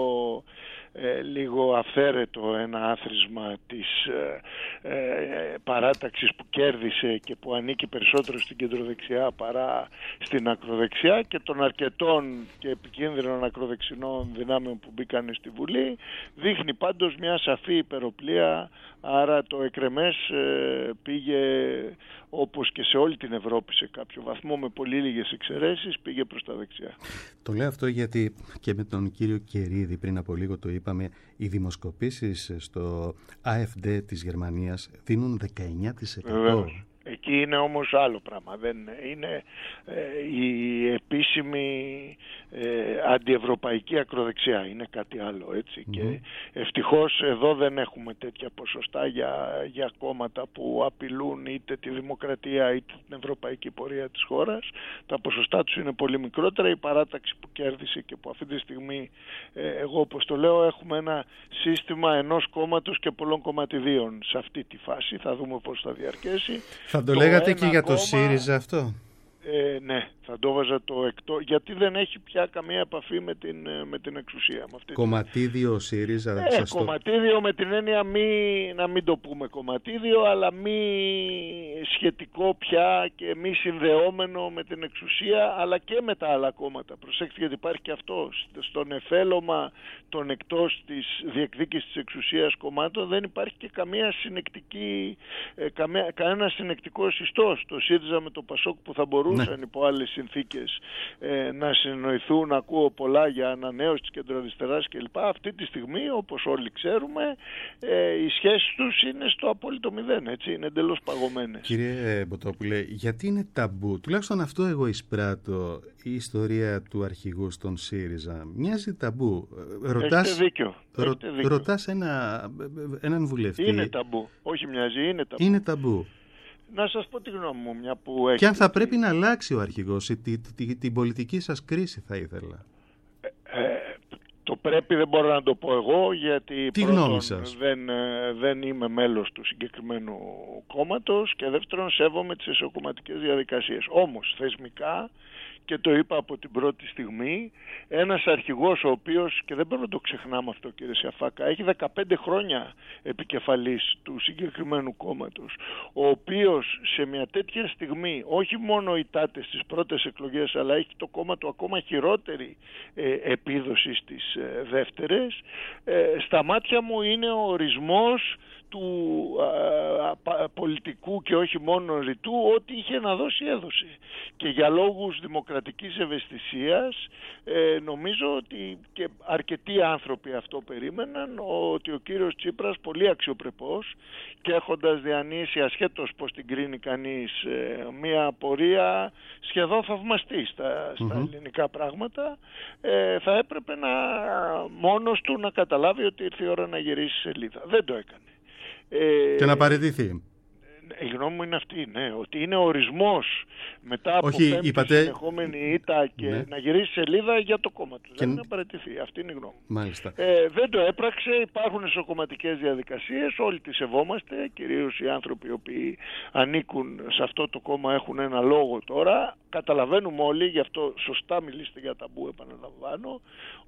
E: ε, λίγο αυθαίρετο, ένα άθροισμα της ε, ε, παράταξης που κέρδισε και που ανήκει περισσότερο στην κεντροδεξιά παρά στην ακροδεξιά, και των αρκετών και επικίνδυνων ακροδεξινών δυνάμεων που μπήκαν στη Βουλή. Δείχνει πάντως μια σαφή υπεροπλία. Άρα το εκρεμές ε, πήγε, όπως και σε όλη την Ευρώπη σε κάποιο βαθμό, με πολύ λίγες εξαιρέσεις, πήγε προς τα δεξιά. Το
C: λέω αυτό γιατί και με τον κύριο Κερίδη πριν από λίγο το είπαμε, οι δημοσκοπήσεις στο Α Εφ Ντι της Γερμανίας δίνουν δεκαεννιά τοις εκατό.
E: Βεβαίως. Εκεί είναι όμως άλλο πράγμα. Δεν είναι ε, η επίσημη ε, αντιευρωπαϊκή ακροδεξιά. Είναι κάτι άλλο, έτσι. Mm-hmm. Και ευτυχώς εδώ δεν έχουμε τέτοια ποσοστά για, για κόμματα που απειλούν είτε τη δημοκρατία είτε την ευρωπαϊκή πορεία της χώρας. Τα ποσοστά τους είναι πολύ μικρότερα. Η παράταξη που κέρδισε και που αυτή τη στιγμή, ε, εγώ όπως το λέω, έχουμε ένα σύστημα ενός κόμματος και πολλών κομματιδίων σε αυτή τη φάση. Θα δούμε πώς θα διαρκέσει.
C: Θα το, το λέγατε και για το κόμμα, ΣΥΡΙΖΑ αυτό?
E: Ε, ναι, θα το βάζα το εκτό, γιατί δεν έχει πια καμία επαφή με την, με την εξουσία. Με αυτή
C: κομματίδιο ο ΣΥΡΙΖΑ.
E: Ε, κομματίδιο το... με την έννοια μη, να μην το πούμε κομματίδιο, αλλά μη σχετικό πια και μη συνδεόμενο με την εξουσία, αλλά και με τα άλλα κόμματα. Προσέξτε, γιατί υπάρχει και αυτό. Στον εφέλωμα των εκτός της διεκδίκησης της εξουσίας κομμάτων δεν υπάρχει και καμία συνεκτική, ε, καμία, κανένα συνεκτικό συστός. Το ΣΥΡΙΖΑ με το ΠΑΣΟΚ που θα μπορούσε μπορούσαν ναι. υπό άλλες συνθήκες ε, να συνοηθούν. Ακούω πολλά για ανανέωση της κεντροαριστεράς κλπ. Αυτή τη στιγμή, όπως όλοι ξέρουμε, ε, οι σχέσεις τους είναι στο απόλυτο μηδέν, έτσι, είναι εντελώς παγωμένες.
C: Κύριε Μποτόπουλε, γιατί είναι ταμπού, τουλάχιστον αυτό εγώ εισπράττω, η ιστορία του αρχηγού στον ΣΥΡΙΖΑ μοιάζει ταμπού. Ρωτάς,
E: Έχετε δίκιο.
C: Ρω,
E: Έχετε δίκιο.
C: Ρωτάς ένα, έναν βουλευτή.
E: Είναι ταμπού, όχι μοιάζει, είναι ταμπού.
C: Είναι ταμπού.
E: Να σας πω τη γνώμη μου, μια που έχει...
C: Και αν θα πρέπει να αλλάξει ο αρχηγός, την, την, την πολιτική σας κρίση θα ήθελα.
E: Ε, ε, το πρέπει δεν μπορώ να το πω εγώ, γιατί
C: τι
E: πρώτον
C: σας?
E: Δεν, δεν είμαι μέλος του συγκεκριμένου κόμματος και δεύτερον σέβομαι τις εσωκομματικές διαδικασίες. Όμως θεσμικά, και το είπα από την πρώτη στιγμή, ένας αρχηγός ο οποίος, και δεν πρέπει να το ξεχνάμε αυτό κύριε Σιαφάκα, έχει δεκαπέντε χρόνια επικεφαλής του συγκεκριμένου κόμματος, ο οποίος σε μια τέτοια στιγμή όχι μόνο ητάται στις πρώτες εκλογές, αλλά έχει το κόμμα του ακόμα χειρότερη ε, επίδοση στις ε, δεύτερες, ε, στα μάτια μου είναι ο ορισμός του α, α, πολιτικού και όχι μόνο ρητού, ό,τι είχε να δώσει έδωσε. Και για λόγους δημοκρατικής ευαισθησίας ε, νομίζω ότι και αρκετοί άνθρωποι αυτό περίμεναν, ότι ο κύριος Τσίπρας πολύ αξιοπρεπώς και έχοντας διανύσει, ασχέτως πως την κρίνει κανείς, ε, μια πορεία σχεδόν θαυμαστή στα, στα mm-hmm. ελληνικά πράγματα, ε, θα έπρεπε να μόνος του να καταλάβει ότι ήρθε η ώρα να γυρίσει σελίδα. Δεν το έκανε.
C: Ε, και να παραιτηθεί.
E: Η γνώμη μου είναι αυτή, ναι, ότι είναι ορισμός μετά από
C: Όχι,
E: πέμπτη
C: είπατε...
E: συνεχόμενη ήττα και ναι. να γυρίσει σελίδα για το κόμμα του. Και... Δηλαδή να παραιτηθεί. Αυτή είναι η γνώμη μου.
C: Μάλιστα.
E: Ε, δεν το έπραξε, υπάρχουν εσωκομματικές διαδικασίες, όλοι τις σεβόμαστε, κυρίως οι άνθρωποι οι οποίοι ανήκουν σε αυτό το κόμμα έχουν ένα λόγο τώρα. Καταλαβαίνουμε όλοι, γι' αυτό σωστά μιλήστε για ταμπού, επαναλαμβάνω,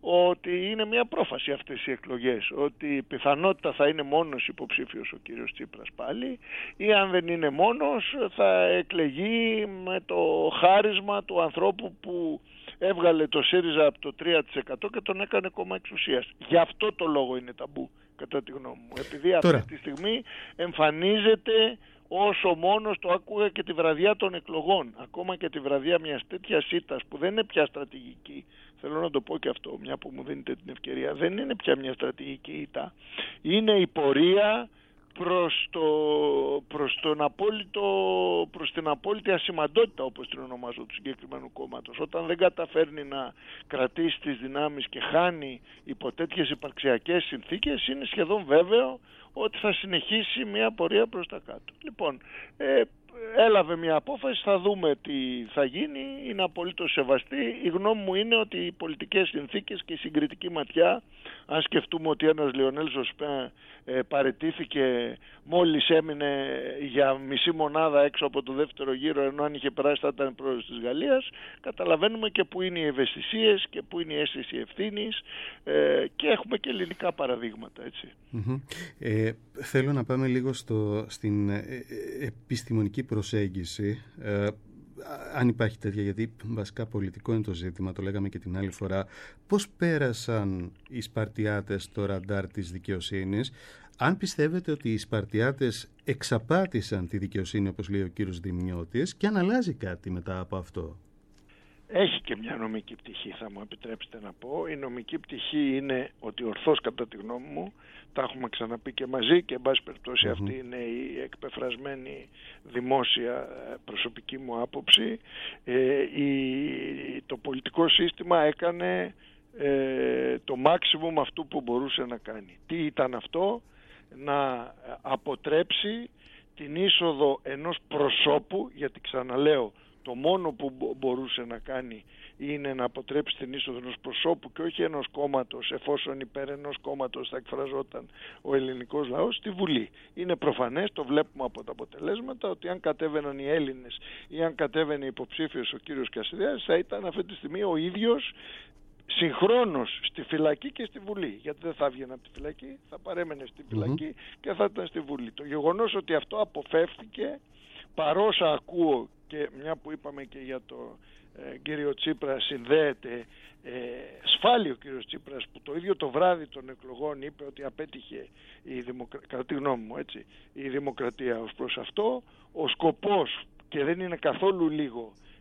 E: ότι είναι μια πρόφαση αυτές οι εκλογές, ότι η πιθανότητα θα είναι μόνος υποψήφιος ο κύριος Τσίπρας πάλι, ή αν δεν είναι μόνος θα εκλεγεί με το χάρισμα του ανθρώπου που έβγαλε το ΣΥΡΙΖΑ από το τρία τοις εκατό και τον έκανε κόμμα εξουσίας. Γι' αυτό το λόγο είναι ταμπού, κατά τη γνώμη μου, επειδή
C: Τώρα.
E: αυτή τη στιγμή εμφανίζεται όσο μόνος, το άκουγα και τη βραδιά των εκλογών, ακόμα και τη βραδιά μιας τέτοιας ήττας που δεν είναι πια στρατηγική, θέλω να το πω και αυτό, μια που μου δίνετε την ευκαιρία, δεν είναι πια μια στρατηγική ήττα, είναι η πορεία προς, το, προς, τον απόλυτο, προς την απόλυτη ασημαντότητα, όπως την ονομάζω, του συγκεκριμένου κόμματος. Όταν δεν καταφέρνει να κρατήσει τις δυνάμεις και χάνει υπό τέτοιες υπαρξιακές συνθήκες, είναι σχεδόν βέβαιο ότι θα συνεχίσει μια πορεία προς τα κάτω. Λοιπόν, ε, έλαβε μια απόφαση, θα δούμε τι θα γίνει, είναι απολύτως σεβαστή. Η γνώμη μου είναι ότι οι πολιτικές συνθήκες και η συγκριτική ματιά, αν σκεφτούμε ότι ένας Λιονέλ Ζοσπέ ε, παραιτήθηκε μόλις έμεινε για μισή μονάδα έξω από το δεύτερο γύρο, ενώ αν είχε περάσει θα ήταν πρόεδρος της Γαλλίας, καταλαβαίνουμε και που είναι οι ευαισθησίες και που είναι η αίσθηση ευθύνης, ε, και έχουμε και ελληνικά παραδείγματα, έτσι.
C: Mm-hmm. Ε, θέλω να πάμε λίγο στο, στην ε, ε, επιστημονική προσέγγιση, ε, αν υπάρχει τέτοια, γιατί βασικά πολιτικό είναι το ζήτημα, το λέγαμε και την άλλη φορά. Πώς πέρασαν οι Σπαρτιάτες στο ραντάρ της δικαιοσύνης, αν πιστεύετε ότι οι Σπαρτιάτες εξαπάτησαν τη δικαιοσύνη, όπως λέει ο κύριος Δημιώτης, και αν αλλάζει κάτι μετά από αυτό?
E: Έχει και μια νομική πτυχή, θα μου επιτρέψετε να πω. Η νομική πτυχή είναι ότι ορθώς, κατά τη γνώμη μου, τα έχουμε ξαναπεί και μαζί και εν πάση περιπτώσει mm-hmm. αυτή είναι η εκπεφρασμένη δημόσια προσωπική μου άποψη. Ε, η, το πολιτικό σύστημα έκανε ε, το maximum αυτού που μπορούσε να κάνει. Τι ήταν αυτό? Να αποτρέψει την είσοδο ενός προσώπου, γιατί ξαναλέω, το μόνο που μπορούσε να κάνει είναι να αποτρέψει την είσοδο ενός προσώπου και όχι ενός κόμματος, εφόσον υπέρ ενός κόμματος θα εκφραζόταν ο ελληνικός λαός, στη Βουλή. Είναι προφανές, το βλέπουμε από τα αποτελέσματα, ότι αν κατέβαιναν οι Έλληνες ή αν κατέβαινε υποψήφιος ο κύριος Κασιδιάρης, θα ήταν αυτή τη στιγμή ο ίδιος συγχρόνως στη φυλακή και στη Βουλή. Γιατί δεν θα έβγαινε από τη φυλακή, θα παρέμενε στη φυλακή mm-hmm. και θα ήταν στη Βουλή. Το γεγονός ότι αυτό αποφεύθηκε, παρόσα ακούω, και μια που είπαμε και για το ε, κύριο Τσίπρα συνδέεται, ε, σφάλει ο κύριος Τσίπρας που το ίδιο το βράδυ των εκλογών είπε ότι απέτυχε η δημοκρα... κατά τη γνώμη μου, έτσι, η δημοκρατία ως προς αυτό. Ο σκοπός, και δεν είναι καθόλου λίγο,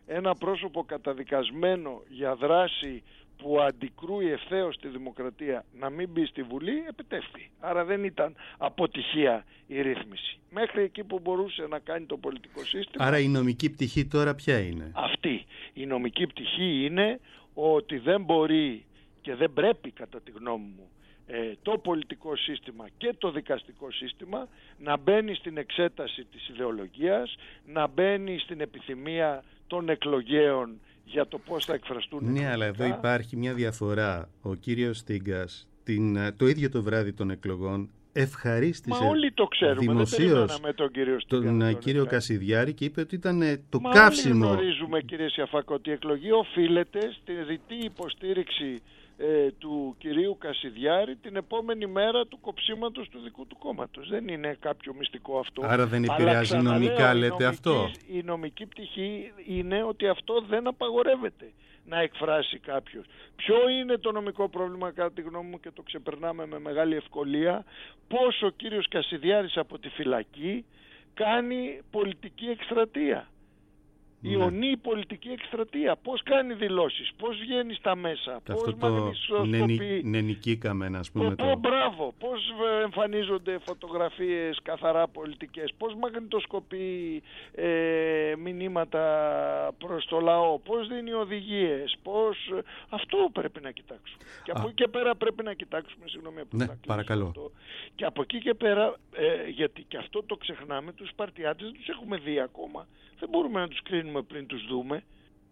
E: ένα πρόσωπο καταδικασμένο για δράση που αντικρούει ευθέως τη δημοκρατία να μην μπει στη Βουλή, επιτεύχθη. Άρα δεν ήταν αποτυχία η ρύθμιση. Μέχρι εκεί που μπορούσε να κάνει το πολιτικό σύστημα.
C: Άρα η νομική πτυχή τώρα ποια είναι?
E: Αυτή. Η νομική πτυχή είναι ότι δεν μπορεί και δεν πρέπει, κατά τη γνώμη μου, το πολιτικό σύστημα και το δικαστικό σύστημα να μπαίνει στην εξέταση της ιδεολογίας, να μπαίνει στην επιθυμία των εκλογέων για το πώς θα εκφραστούν.
C: Ναι, εκλογικά. Αλλά εδώ υπάρχει μια διαφορά. Ο κύριος Στίγκας την, το ίδιο το βράδυ των εκλογών ευχαρίστησε.
E: Μα όλοι το ξέρουμε,
C: δημοσίως
E: δεν τον κύριο
C: Στίγκα, τον, τον κύριο Κασιδιάρη, και είπε ότι ήταν το
E: Μα
C: καύσιμο.
E: Όλοι γνωρίζουμε, κύριε Σιαφάκο, ότι η εκλογή οφείλεται στη δυτή υποστήριξη ε, του κυρίου Κασιδιάρη την επόμενη μέρα του κοψίματος του δικού του κόμματος. Δεν είναι κάποιο μυστικό αυτό.
C: Άρα δεν επηρεάζει νομικά, λέτε νομική, αυτό.
E: Η νομική πτυχή είναι ότι αυτό δεν απαγορεύεται να εκφράσει κάποιος. Ποιο είναι το νομικό πρόβλημα, κατά τη γνώμη μου, και το ξεπερνάμε με μεγάλη ευκολία? Πώς ο κύριος Κασιδιάρης από τη φυλακή κάνει πολιτική εκστρατεία. Ναι. Ιωνεί πολιτική εκστρατεία. Πώς κάνει δηλώσεις, πώς βγαίνει στα μέσα,
C: και
E: πώς
C: μαγνητοσκοπεί. Νενικήκαμε, ας πούμε.
E: Το... Μπράβο, πώς εμφανίζονται φωτογραφίες καθαρά πολιτικές, πώς μαγνητοσκοπεί ε, μηνύματα προς το λαό, πώς δίνει οδηγίες, πώς... Αυτό πρέπει να κοιτάξουμε. Και από Α. εκεί και πέρα πρέπει να κοιτάξουμε, συγγνώμη,
C: ναι, παρακαλώ.
E: Αυτό. Και από εκεί και πέρα, ε, γιατί και αυτό το ξεχνάμε, τους Σπαρτιάτες δεν τους έχουμε δει ακόμα. Δεν μπορούμε να τους κρίνουμε πριν τους δούμε.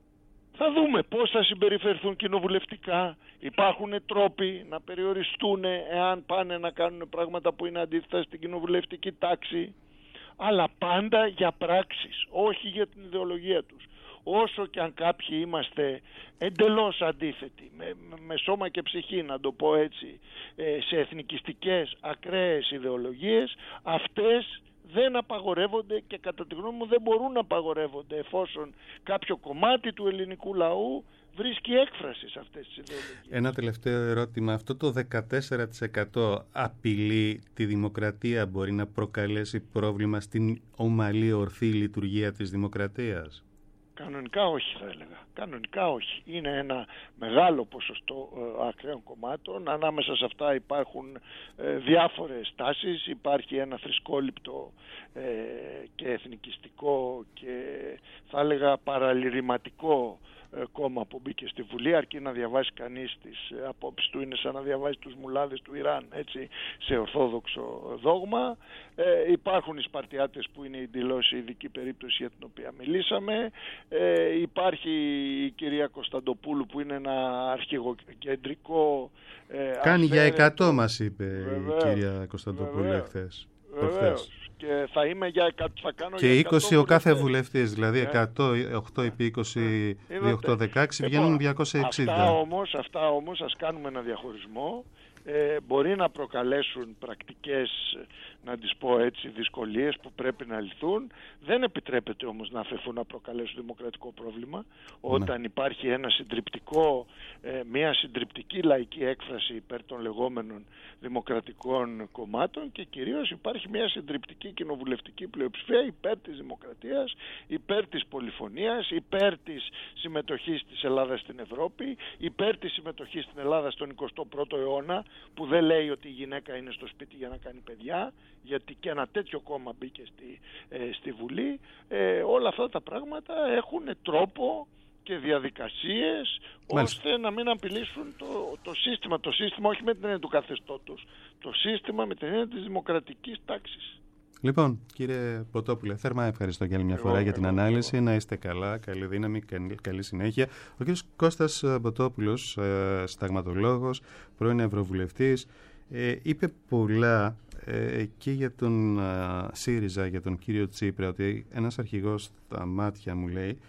E: Θα δούμε πώς θα συμπεριφερθούν κοινοβουλευτικά. Υπάρχουν τρόποι να περιοριστούν εάν πάνε να κάνουν πράγματα που είναι αντίθετα στην κοινοβουλευτική τάξη. Αλλά πάντα για πράξεις, όχι για την ιδεολογία τους. Όσο και αν κάποιοι είμαστε εντελώς αντίθετοι, με, με σώμα και ψυχή, να το πω έτσι, σε εθνικιστικές ακραίες ιδεολογίες, αυτές δεν απαγορεύονται και κατά τη γνώμη μου δεν μπορούν να απαγορεύονται, εφόσον κάποιο κομμάτι του ελληνικού λαού βρίσκει έκφραση σε αυτές τις ιδεολογίες.
C: Ένα τελευταίο ερώτημα. Αυτό το δεκατέσσερα τοις εκατό απειλεί τη δημοκρατία, μπορεί να προκαλέσει πρόβλημα στην ομαλή ορθή λειτουργία της δημοκρατίας?
E: Κανονικά όχι, θα έλεγα. Κανονικά όχι. Είναι ένα μεγάλο ποσοστό ε, ακραίων κομμάτων. Ανάμεσα σε αυτά υπάρχουν ε, διάφορες τάσεις. Υπάρχει ένα θρησκόληπτο ε, και εθνικιστικό και θα έλεγα παραλυρηματικό ε, κόμμα που μπήκε στη Βουλή, αρκεί να διαβάσει κανείς τις ε, απόψεις του, είναι σαν να διαβάσει τους μουλάδες του Ιράν, έτσι, σε ορθόδοξο δόγμα. Ε, υπάρχουν οι Σπαρτιάτες που είναι η δηλώση ειδική περίπτωση για την οποία μιλήσαμε. Ε, υπάρχει η κυρία Κωνσταντοπούλου που είναι ένα αρχηγοκεντρικό ε,
C: κάνει
E: αφαίρετο.
C: Για εκατό μας είπε βεβαίως, η κυρία Κωνσταντοπούλου εχθές.
E: Βεβαίως. Και θα είμαι για εκατό, θα κάνω
C: και
E: για
C: είκοσι ο κάθε βουλευτής, δηλαδή
E: ε,
C: εκατό, οκτώ επί είκοσι, δύο, οκτώ, δεκαέξι λοιπόν, βγαίνουν διακόσια εξήντα.
E: Αυτά όμως, αυτά όμως ας κάνουμε ένα διαχωρισμό. Ε, μπορεί να προκαλέσουν πρακτικές, να τις πω έτσι, δυσκολίες που πρέπει να λυθούν. Δεν επιτρέπεται όμως να αφαιθούν να προκαλέσουν δημοκρατικό πρόβλημα όταν ναι. υπάρχει ένα συντριπτικό, ε, μια συντριπτική λαϊκή έκφραση υπέρ των λεγόμενων δημοκρατικών κομμάτων και κυρίως υπάρχει μια συντριπτική κοινοβουλευτική πλειοψηφία υπέρ της δημοκρατίας, υπέρ της πολυφωνίας, υπέρ της συμμετοχής της Ελλάδας στην Ευρώπη, υπέρ της συμμετοχής στην Ελλάδα στον εικοστό πρώτο αιώνα, που δεν λέει ότι η γυναίκα είναι στο σπίτι για να κάνει παιδιά, γιατί και ένα τέτοιο κόμμα μπήκε στη, ε, στη Βουλή. Ε, όλα αυτά τα πράγματα έχουν τρόπο και διαδικασίες ώστε να μην απειλήσουν το, το σύστημα. Το σύστημα όχι με την έννοια του καθεστώτος, το σύστημα με την έννοια της δημοκρατικής τάξης.
C: Λοιπόν, κύριε Ποτόπουλε, θερμά ευχαριστώ και άλλη μια φορά εγώ, για την εγώ, ανάλυση. Εγώ. Να είστε καλά, καλή δύναμη, καλή συνέχεια. Ο κύριος Κώστας Ποτόπουλος, ε, συνταγματολόγος, πρώην Ευρωβουλευτής, ε, είπε πολλά ε, και για τον ε, ΣΥΡΙΖΑ, για τον κύριο Τσίπρα, ότι ένας αρχηγός στα μάτια μου λέει,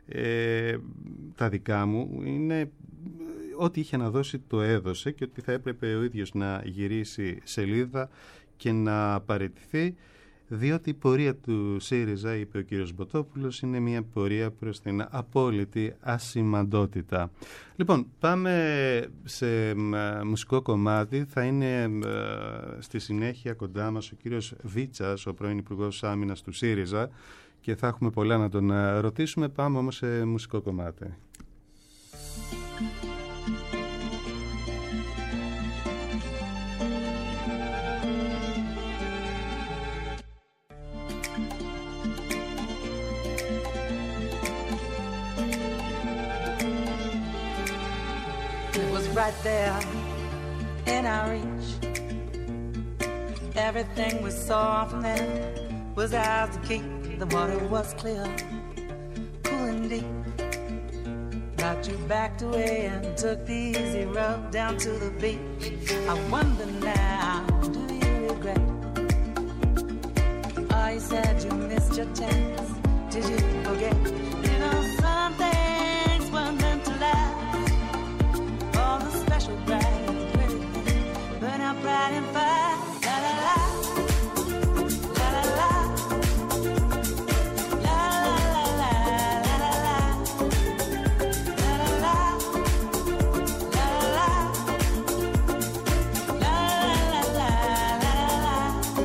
C: ε, τα δικά μου είναι ό,τι είχε να δώσει το έδωσε και ότι θα έπρεπε ο ίδιος να γυρίσει σελίδα και να παραιτηθεί, διότι η πορεία του ΣΥΡΙΖΑ, είπε ο κύριος Μποτόπουλος, είναι μια πορεία προς την απόλυτη ασημαντότητα. Λοιπόν, πάμε σε μουσικό κομμάτι. Θα είναι στη συνέχεια κοντά μας ο κύριος Βίτσας, ο πρώην Υπουργός Άμυνας του ΣΥΡΙΖΑ, και θα έχουμε πολλά να τον ρωτήσουμε. Πάμε όμως σε μουσικό κομμάτι.
F: Right there in our reach, everything we saw from there was ours to keep. The water was clear, cool and deep. Got you backed away and took the easy road down to the beach. I wonder now, do you regret? Oh, you said you missed your chance. Did you forget? You know, some things were meant to last. All the special bright and pretty things burn out bright and fire. La la la, la la la, la la la, la la la, la la la, la la la, la la la, la.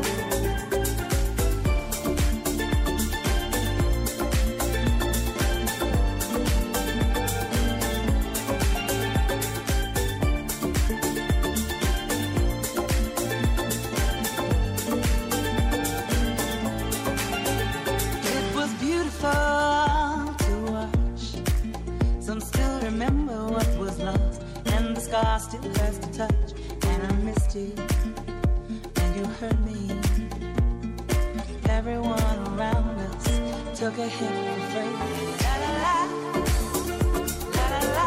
F: Scars still hurts to touch, and I missed you, and you hurt me. Everyone around us took a hit for free. La la la, la la la,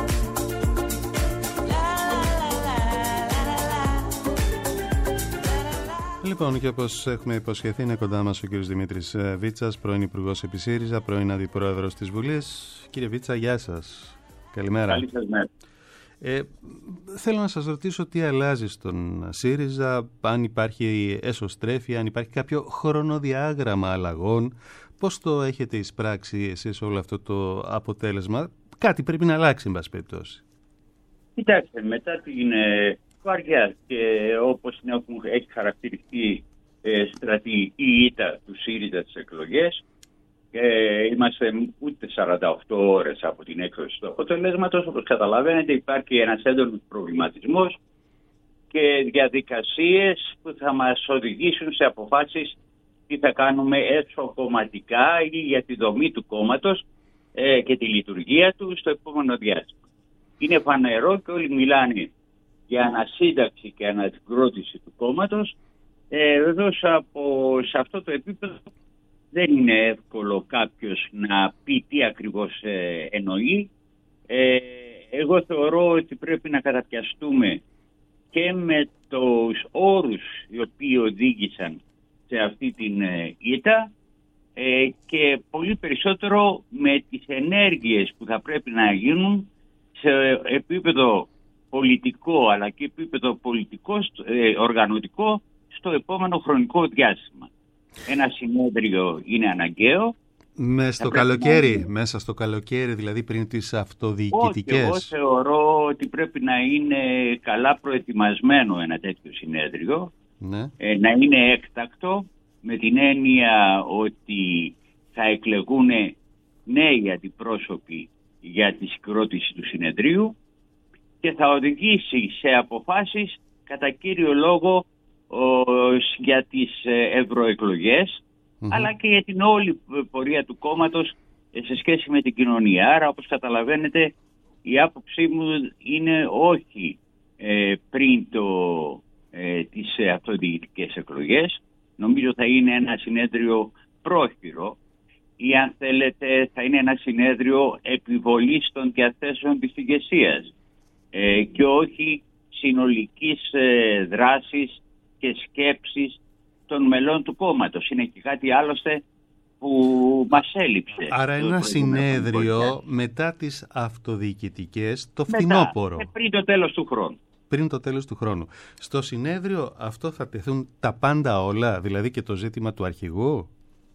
F: la la la, la la la.
C: Λοιπόν, και όπως έχουμε υποσχεθεί, είναι κοντά μας ο κ. Δημήτρης Βίτσας, πρώην Υπουργός επί ΣΥΡΙΖΑ, πρώην Αντιπρόεδρος της Βουλής. Κύριε Βίτσα, γεια σας. Καλημέρα.
G: Καλή σας μέρα.
C: Ε, θέλω να σας ρωτήσω τι αλλάζει στον ΣΥΡΙΖΑ, αν υπάρχει εσωστρέφεια, αν υπάρχει κάποιο χρονοδιάγραμμα αλλαγών, πώς το έχετε εισπράξει εσείς όλο αυτό το αποτέλεσμα? Κάτι πρέπει να αλλάξει, εν πάση περιπτώσει.
G: Κοιτάξτε, μετά την ε, βαριά και όπως έχει χαρακτηριστεί ε, στρατηγική ήττα του ΣΥΡΙΖΑ στις εκλογές, Ε, είμαστε ούτε σαράντα οκτώ ώρες από την έκδοση του αποτελέσματος. Όπως καταλαβαίνετε, υπάρχει ένας έντονος προβληματισμός και διαδικασίες που θα μας οδηγήσουν σε αποφάσεις τι θα κάνουμε εξωκομματικά ή για τη δομή του κόμματος ε, και τη λειτουργία του στο επόμενο διάστημα. Είναι φανερό και όλοι μιλάνε για ανασύνταξη και ανασυγκρότηση του κόμματος. Ε, Βεβαίως σε αυτό το επίπεδο δεν είναι εύκολο κάποιος να πει τι ακριβώς ε, εννοεί. Ε, εγώ θεωρώ ότι πρέπει να καταπιαστούμε και με τους όρους οι οποίοι οδήγησαν σε αυτή την ε, ήττα ε, και πολύ περισσότερο με τις ενέργειες που θα πρέπει να γίνουν σε επίπεδο πολιτικό αλλά και επίπεδο πολιτικό ε, οργανωτικό στο επόμενο χρονικό διάστημα. Ένα συνέδριο είναι αναγκαίο.
C: Μέσα στο καλοκαίρι, να... μέσα στο καλοκαίρι, δηλαδή πριν τις αυτοδιοικητικές.
G: Όχι, εγώ θεωρώ ότι πρέπει να είναι καλά προετοιμασμένο ένα τέτοιο συνέδριο. Ναι. Ε, να είναι έκτακτο, με την έννοια ότι θα εκλεγούν νέοι αντιπρόσωποι για τη συγκρότηση του συνεδρίου και θα οδηγήσει σε αποφάσεις κατά κύριο λόγο για τις ευρωεκλογές, mm-hmm. αλλά και για την όλη πορεία του κόμματος σε σχέση με την κοινωνία. Άρα, όπως καταλαβαίνετε, η άποψή μου είναι όχι ε, πριν το, ε, τις αυτοδιοικητικές εκλογές. Νομίζω θα είναι ένα συνέδριο πρόχειρο ή αν θέλετε θα είναι ένα συνέδριο επιβολής των διαθέσεων της ηγεσίας ε, και όχι συνολικής ε, δράσης και σκέψεις των μελών του κόμματος. Είναι και κάτι άλλωστε που μας έλειψε.
C: Άρα ένα συνέδριο μετά τις αυτοδιοικητικές το φθινόπωρο.
G: Μετά, πριν το τέλος του χρόνου.
C: Πριν το τέλος του χρόνου. Στο συνέδριο αυτό θα τεθούν τα πάντα όλα, δηλαδή και το ζήτημα του αρχηγού.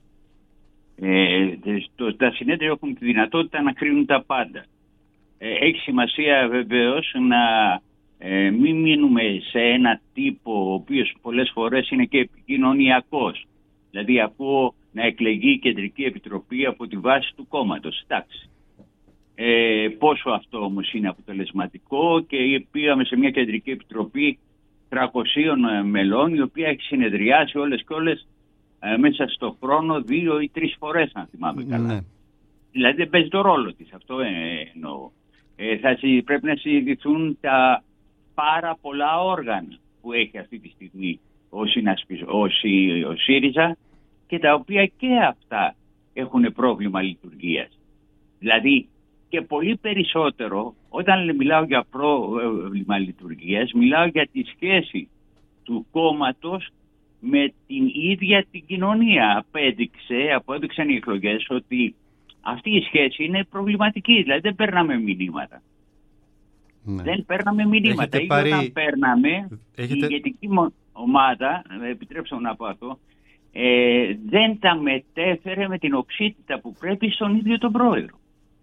G: Ε, το, τα συνέδρια έχουν τη δυνατότητα να κρίνουν τα πάντα. Ε, έχει σημασία βεβαίως να ε, μην μείνουμε σε ένα τύπο ο οποίος πολλές φορές είναι και επικοινωνιακός. Δηλαδή ακούω να εκλεγεί η Κεντρική Επιτροπή από τη βάση του κόμματος. Εντάξει. Ε, πόσο αυτό όμως είναι αποτελεσματικό, και πήγαμε σε μια Κεντρική Επιτροπή τριακοσίων μελών, η οποία έχει συνεδριάσει όλες και όλες ε, μέσα στο χρόνο δύο ή τρεις φορές, αν θυμάμαι καλά. Ναι. Δηλαδή δεν παίζει το ρόλο της, αυτό ε, εννοώ. Ε, θα, πρέπει να συζητηθούν τα πάρα πολλά όργανα που έχει αυτή τη στιγμή ο, συνασπισ, ο, ο ΣΥΡΙΖΑ, και τα οποία και αυτά έχουν πρόβλημα λειτουργίας. Δηλαδή και πολύ περισσότερο, όταν μιλάω για πρόβλημα λειτουργίας, μιλάω για τη σχέση του κόμματος με την ίδια την κοινωνία. Απέδειξε, απέδειξαν οι εκλογές ότι αυτή η σχέση είναι προβληματική. Δηλαδή δεν παίρναμε μηνύματα. Ναι. Δεν παίρναμε μηνύματα. Ή πάρει... όταν παίρναμε, Έχετε... η ηγετική ομάδα, επιτρέψτε μου να πω αυτό, ε, δεν τα μετέφερε με την οξύτητα που πρέπει στον ίδιο τον πρόεδρο.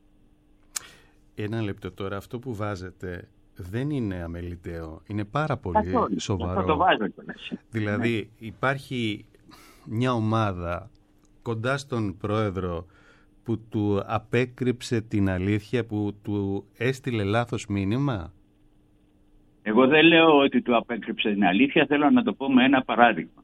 C: Ένα λεπτό τώρα, αυτό που βάζετε δεν είναι αμεληταίο, είναι πάρα πολύ Καθόλου. σοβαρό.
G: Αυτό το βάζω.
C: Δηλαδή
G: ναι.
C: υπάρχει μια ομάδα κοντά στον πρόεδρο που του απέκρυψε την αλήθεια, που του έστειλε λάθος μήνυμα.
G: Εγώ δεν λέω ότι του απέκρυψε την αλήθεια, θέλω να το πω με ένα παράδειγμα.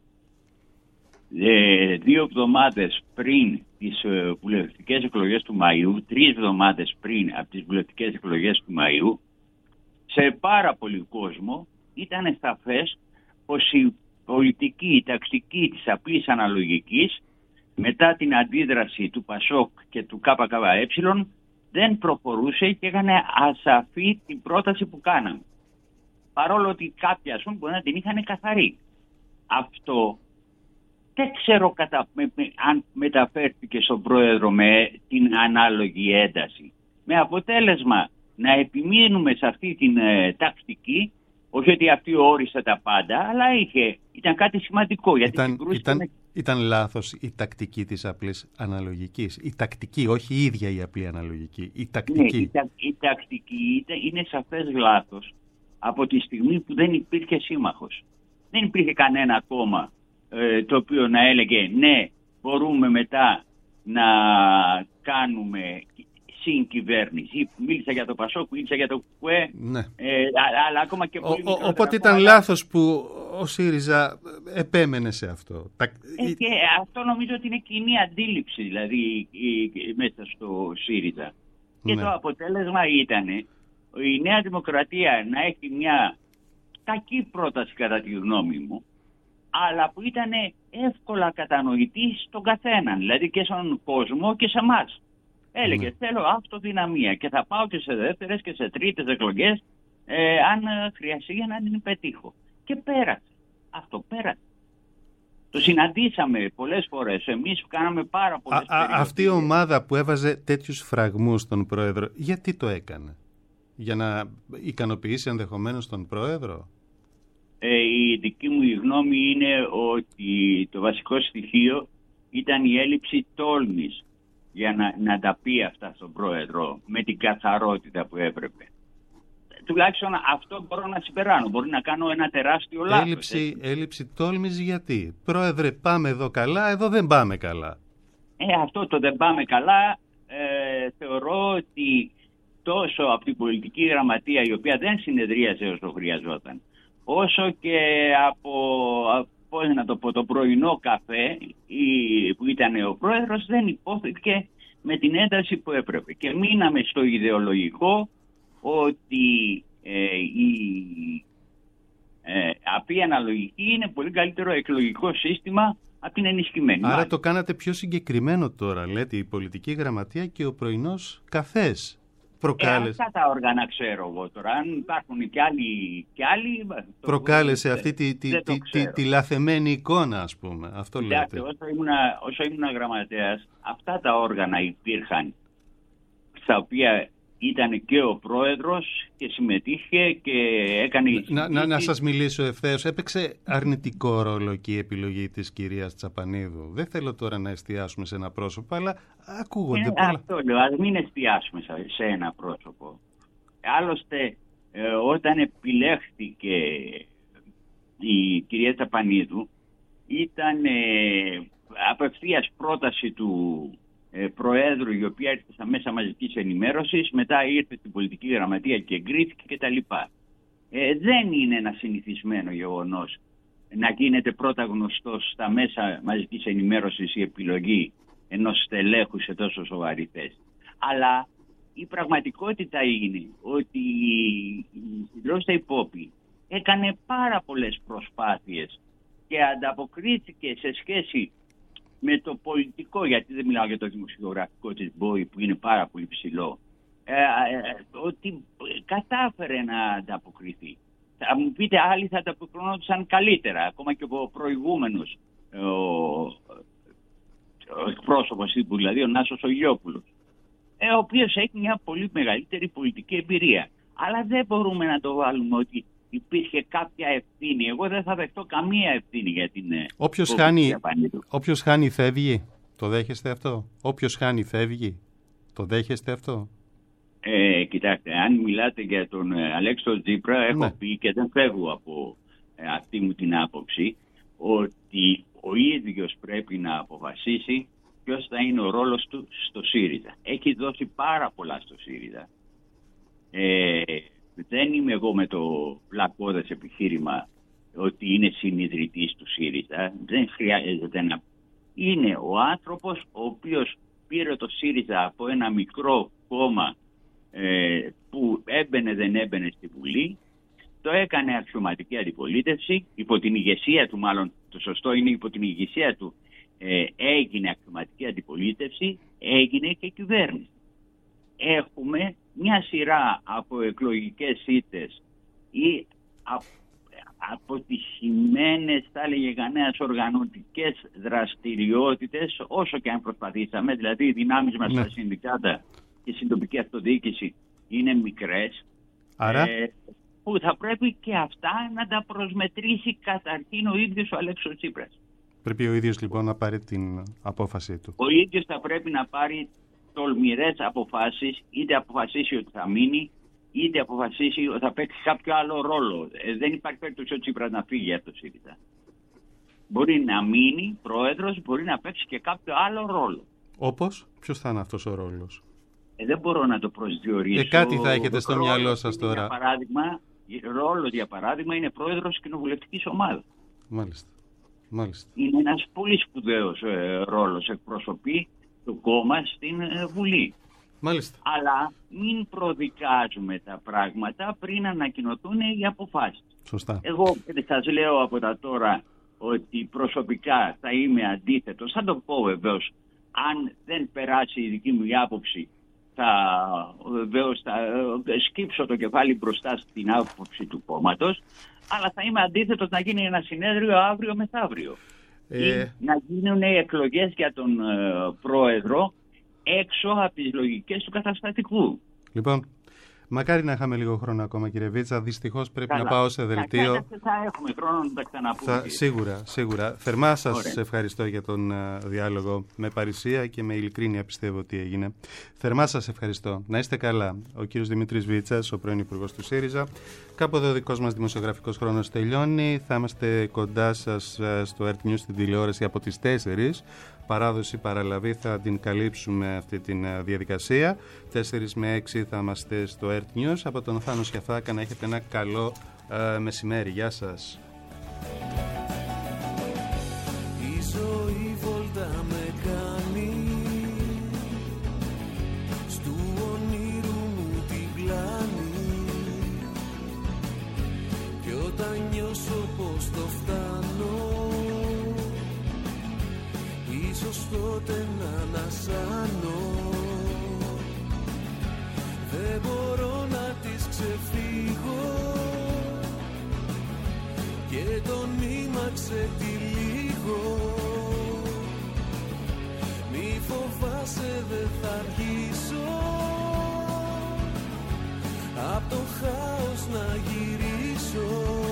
G: Ε, δύο εβδομάδες πριν τις ε, βουλευτικές εκλογές του Μαΐου, τρεις εβδομάδες πριν από τις βουλευτικές εκλογές του Μαΐου, σε πάρα πολύ κόσμο ήταν σαφές πως η πολιτική, η τακτική της απλής αναλογικής, μετά την αντίδραση του Πασόκ και του ΚΚΕ, δεν προχωρούσε και έκανε ασαφή την πρόταση που κάναμε. Παρόλο ότι κάποιοι, ας πούμε, μπορεί να την είχαν καθαρή. Αυτό δεν ξέρω κατά, με, με, αν μεταφέρθηκε στον πρόεδρο με την ανάλογη ένταση. Με αποτέλεσμα να επιμείνουμε σε αυτή την ε, τακτική, όχι ότι αυτή όρισε τα πάντα, αλλά είχε, ήταν κάτι σημαντικό. Γιατί
C: ήταν, ήταν, με... ήταν λάθος η τακτική της απλής αναλογικής. Η τακτική, όχι η ίδια η απλή αναλογική. Η τακτική.
G: Ναι, η, τα, η τακτική είναι σαφές λάθος από τη στιγμή που δεν υπήρχε σύμμαχος. Δεν υπήρχε κανένα κόμμα ε, το οποίο να έλεγε ναι, μπορούμε μετά να κάνουμε συγκυβέρνηση. Μίλησα για το Πασόκ, μίλησα για το ΚΚΕ,
C: ναι.
G: ε, αλλά ακόμα και πολύ
C: μικρότερα. Οπότε ήταν λάθος που ο ΣΥΡΙΖΑ επέμενε σε αυτό.
G: Ε, και αυτό νομίζω ότι είναι κοινή αντίληψη, δηλαδή μέσα στο ΣΥΡΙΖΑ. Ναι. Και το αποτέλεσμα ήταν η Νέα Δημοκρατία να έχει μια κακή πρόταση κατά τη γνώμη μου, αλλά που ήταν εύκολα κατανοητή στον καθέναν, δηλαδή και στον κόσμο και σε εμάς. Έλεγε, ναι. θέλω αυτοδυναμία και θα πάω και σε δεύτερες και σε τρίτες εκλογές ε, αν χρειαστεί για να την πετύχω. Και πέρασε. Αυτό πέρασε. Το συναντήσαμε πολλές φορές. Εμείς κάναμε πάρα πολλές
C: φορές. Αυτή η ομάδα που έβαζε τέτοιους φραγμούς στον πρόεδρο, γιατί το έκανε? Για να ικανοποιήσει ενδεχομένως τον πρόεδρο?
G: Ε, η δική μου γνώμη είναι ότι το βασικό στοιχείο ήταν η έλλειψη τόλμης για να, να τα πει αυτά στον πρόεδρο με την καθαρότητα που έπρεπε. Τουλάχιστον αυτό μπορώ να συμπεράνω. Μπορεί να κάνω ένα τεράστιο λάθος.
C: Έλλειψη, έλλειψη τόλμης γιατί? Πρόεδρε, πάμε εδώ καλά, εδώ δεν πάμε καλά.
G: Ε, αυτό το δεν πάμε καλά ε, θεωρώ ότι τόσο από την πολιτική γραμματεία, η οποία δεν συνεδρίασε όσο χρειαζόταν, όσο και από, πώς να το πω, το πρωινό καφέ που ήταν ο πρόεδρος, δεν υπόθηκε με την ένταση που έπρεπε. Και μείναμε στο ιδεολογικό ότι ε, η ε, απλή αναλογική είναι πολύ καλύτερο εκλογικό σύστημα από την ενισχυμένη.
C: Άρα Μάλιστα. Το κάνατε πιο συγκεκριμένο τώρα, λέτε, η πολιτική γραμματεία και ο πρωινός καφές.
G: Προκάλεσε. Ε, αυτά τα όργανα ξέρω εγώ τώρα. Αν υπάρχουν και άλλοι. Και άλλοι
C: προκάλεσε αυτή τη, τη, τη, τη, τη λαθεμένη εικόνα, ας πούμε. Αυτό
G: Κοιτάξτε,
C: λέτε.
G: Όσο ήμουν, όσο ήμουν γραμματέας, αυτά τα όργανα υπήρχαν, στα οποία ήταν και ο πρόεδρος και συμμετείχε και έκανε...
C: Να, να, να σας μιλήσω ευθέως. Έπαιξε αρνητικό ρόλο και η επιλογή της κυρίας Τσαπανίδου. Δεν θέλω τώρα να εστιάσουμε σε ένα πρόσωπο, αλλά ακούγονται
G: ε,
C: πολλά.
G: Αυτό λέω, ας μην εστιάσουμε σε ένα πρόσωπο. Άλλωστε, ε, όταν επιλέχθηκε η κυρία Τσαπανίδου, ήταν ε, απευθείας πρόταση του ε, Προέδρου, η οποία ήρθε στα μέσα μαζικής ενημέρωσης, μετά ήρθε στην πολιτική γραμματεία και εγκρίθηκε κτλ. Ε, δεν είναι ένα συνηθισμένο γεγονός να γίνεται πρώτα γνωστός στα μέσα μαζικής ενημέρωσης η επιλογή ενός στελέχου σε τόσο σοβαρή θέση. Αλλά η πραγματικότητα είναι ότι η Συντρόφισσα Υπόπη έκανε πάρα πολλές προσπάθειες και ανταποκρίθηκε σε σχέση με το πολιτικό, γιατί δεν μιλάω για το δημοσιογραφικό της Μπόη που είναι πάρα πολύ ψηλό, ε, ε, ότι κατάφερε να ανταποκριθεί. Θα μου πείτε, άλλοι θα ανταποκρινόντουσαν καλύτερα, ακόμα και ο προηγούμενος ο, ο εκπρόσωπος τύπου, δηλαδή ο Νάσος Ογιόπουλος, ε, ο οποίος έχει μια πολύ μεγαλύτερη πολιτική εμπειρία. Αλλά δεν μπορούμε να το βάλουμε ότι υπήρχε κάποια ευθύνη. Εγώ δεν θα δεχτώ καμία ευθύνη για την...
C: Όποιος χάνει, όποιος χάνει φεύγει. Το δέχεστε αυτό? Όποιος χάνει φεύγει. Το δέχεστε αυτό?
G: Ε, κοιτάξτε, αν μιλάτε για τον Αλέξη Τσίπρα, έχω ναι. πει και δεν φεύγω από ε, αυτή μου την άποψη, ότι ο ίδιος πρέπει να αποφασίσει ποιος θα είναι ο ρόλος του στο ΣΥΡΙΖΑ. Έχει δώσει πάρα πολλά στο ΣΥΡΙΖΑ. Ε, δεν είμαι εγώ με το πλακώδες επιχείρημα ότι είναι συνειδητής του ΣΥΡΙΖΑ. Δεν χρειάζεται να... Είναι ο άνθρωπος ο οποίος πήρε το ΣΥΡΙΖΑ από ένα μικρό κόμμα ε, που έμπαινε δεν έμπαινε στη Βουλή, το έκανε αξιωματική αντιπολίτευση, υπό την ηγεσία του, μάλλον το σωστό είναι υπό την ηγεσία του, ε, έγινε αξιωματική αντιπολίτευση, έγινε και κυβέρνηση. Έχουμε μια σειρά από εκλογικές ήττες ή αποτυχημένες, θα έλεγε κανένας, οργανωτικές δραστηριότητες, όσο και αν προσπαθήσαμε, δηλαδή οι δυνάμεις μας ναι. στα συνδικάτα και στην τοπική αυτοδιοίκηση είναι μικρές.
C: Άρα...
G: Ε, που θα πρέπει και αυτά να τα προσμετρήσει καταρχήν ο ίδιος ο Αλέξης Τσίπρας.
C: Πρέπει ο ίδιος λοιπόν να πάρει την απόφαση του.
G: Ο ίδιος θα πρέπει να πάρει τολμηρές αποφάσεις, είτε αποφασίσει ότι θα μείνει, είτε αποφασίσει ότι θα παίξει κάποιο άλλο ρόλο. Ε, δεν υπάρχει περίπτωση ο Τσίπρας να φύγει από το ΣΥΡΙΖΑ. Μπορεί να μείνει πρόεδρος, μπορεί να παίξει και κάποιο άλλο ρόλο.
C: Όπως? Ποιος θα είναι αυτός ο ρόλος?
G: Ε, δεν μπορώ να το προσδιορίσω.
C: Ε, κάτι θα έχετε στο μυαλό σας τώρα.
G: Για παράδειγμα, ρόλος για παράδειγμα είναι πρόεδρος κοινοβουλευτικής ομάδας.
C: Μάλιστα. Μάλιστα.
G: Είναι ένας πολύ σπουδαίος ε, ρόλος, εκπροσωπεί το κόμμα στην ε, Βουλή.
C: Μάλιστα.
G: Αλλά μην προδικάζουμε τα πράγματα πριν ανακοινωθούν οι αποφάσεις.
C: Σωστά.
G: Εγώ σας λέω από τα τώρα ότι προσωπικά θα είμαι αντίθετος. Θα το πω βεβαίως, αν δεν περάσει η δική μου η άποψη, θα βεβαίως θα σκύψω το κεφάλι μπροστά στην άποψη του κόμματος, αλλά θα είμαι αντίθετος να γίνει ένα συνέδριο αύριο μεθαύριο. Ε... Ή να γίνουν οι εκλογές για τον ε, πρόεδρο έξω από τις λογικές του καταστατικού.
C: Λοιπόν, μακάρι να είχαμε λίγο χρόνο ακόμα, κύριε Βίτσα. Δυστυχώς πρέπει Καλά. να πάω σε δελτίο.
G: Θα, θα έχουμε χρόνο να τα ξαναπούμε.
C: Θα, σίγουρα, σίγουρα. Θερμά σας ευχαριστώ για τον uh, διάλογο με παρησία και με ειλικρίνεια, πιστεύω ότι έγινε. Θερμά σας ευχαριστώ. Να είστε καλά. Ο κύριος Δημήτρης Βίτσας, ο πρώην Υπουργός του ΣΥΡΙΖΑ. Κάπου εδώ ο δικός μας δημοσιογραφικός χρόνος τελειώνει. Θα είμαστε κοντά σας uh, στο Earth News στην τηλεόραση από τις τέσσερις. Παράδοση παραλαβή θα την καλύψουμε αυτή τη διαδικασία. τέσσερις με έξι θα είμαστε στο Earth News. Από τον Θάνο Σιαφάκα να έχετε ένα καλό ε, μεσημέρι. Γεια σας.
B: Η ζωή βόλτα με κάνει, στου όνειρου μου την πλάνη, και όταν νιώσω πως το φτάνω, ίσως τότε να ανασάνω. Δεν μπορώ να της ξεφύγω και το νήμα ξετυλίγω. Μη φοβάσαι, δεν θα αργήσω απ' το χάος να γυρίσω.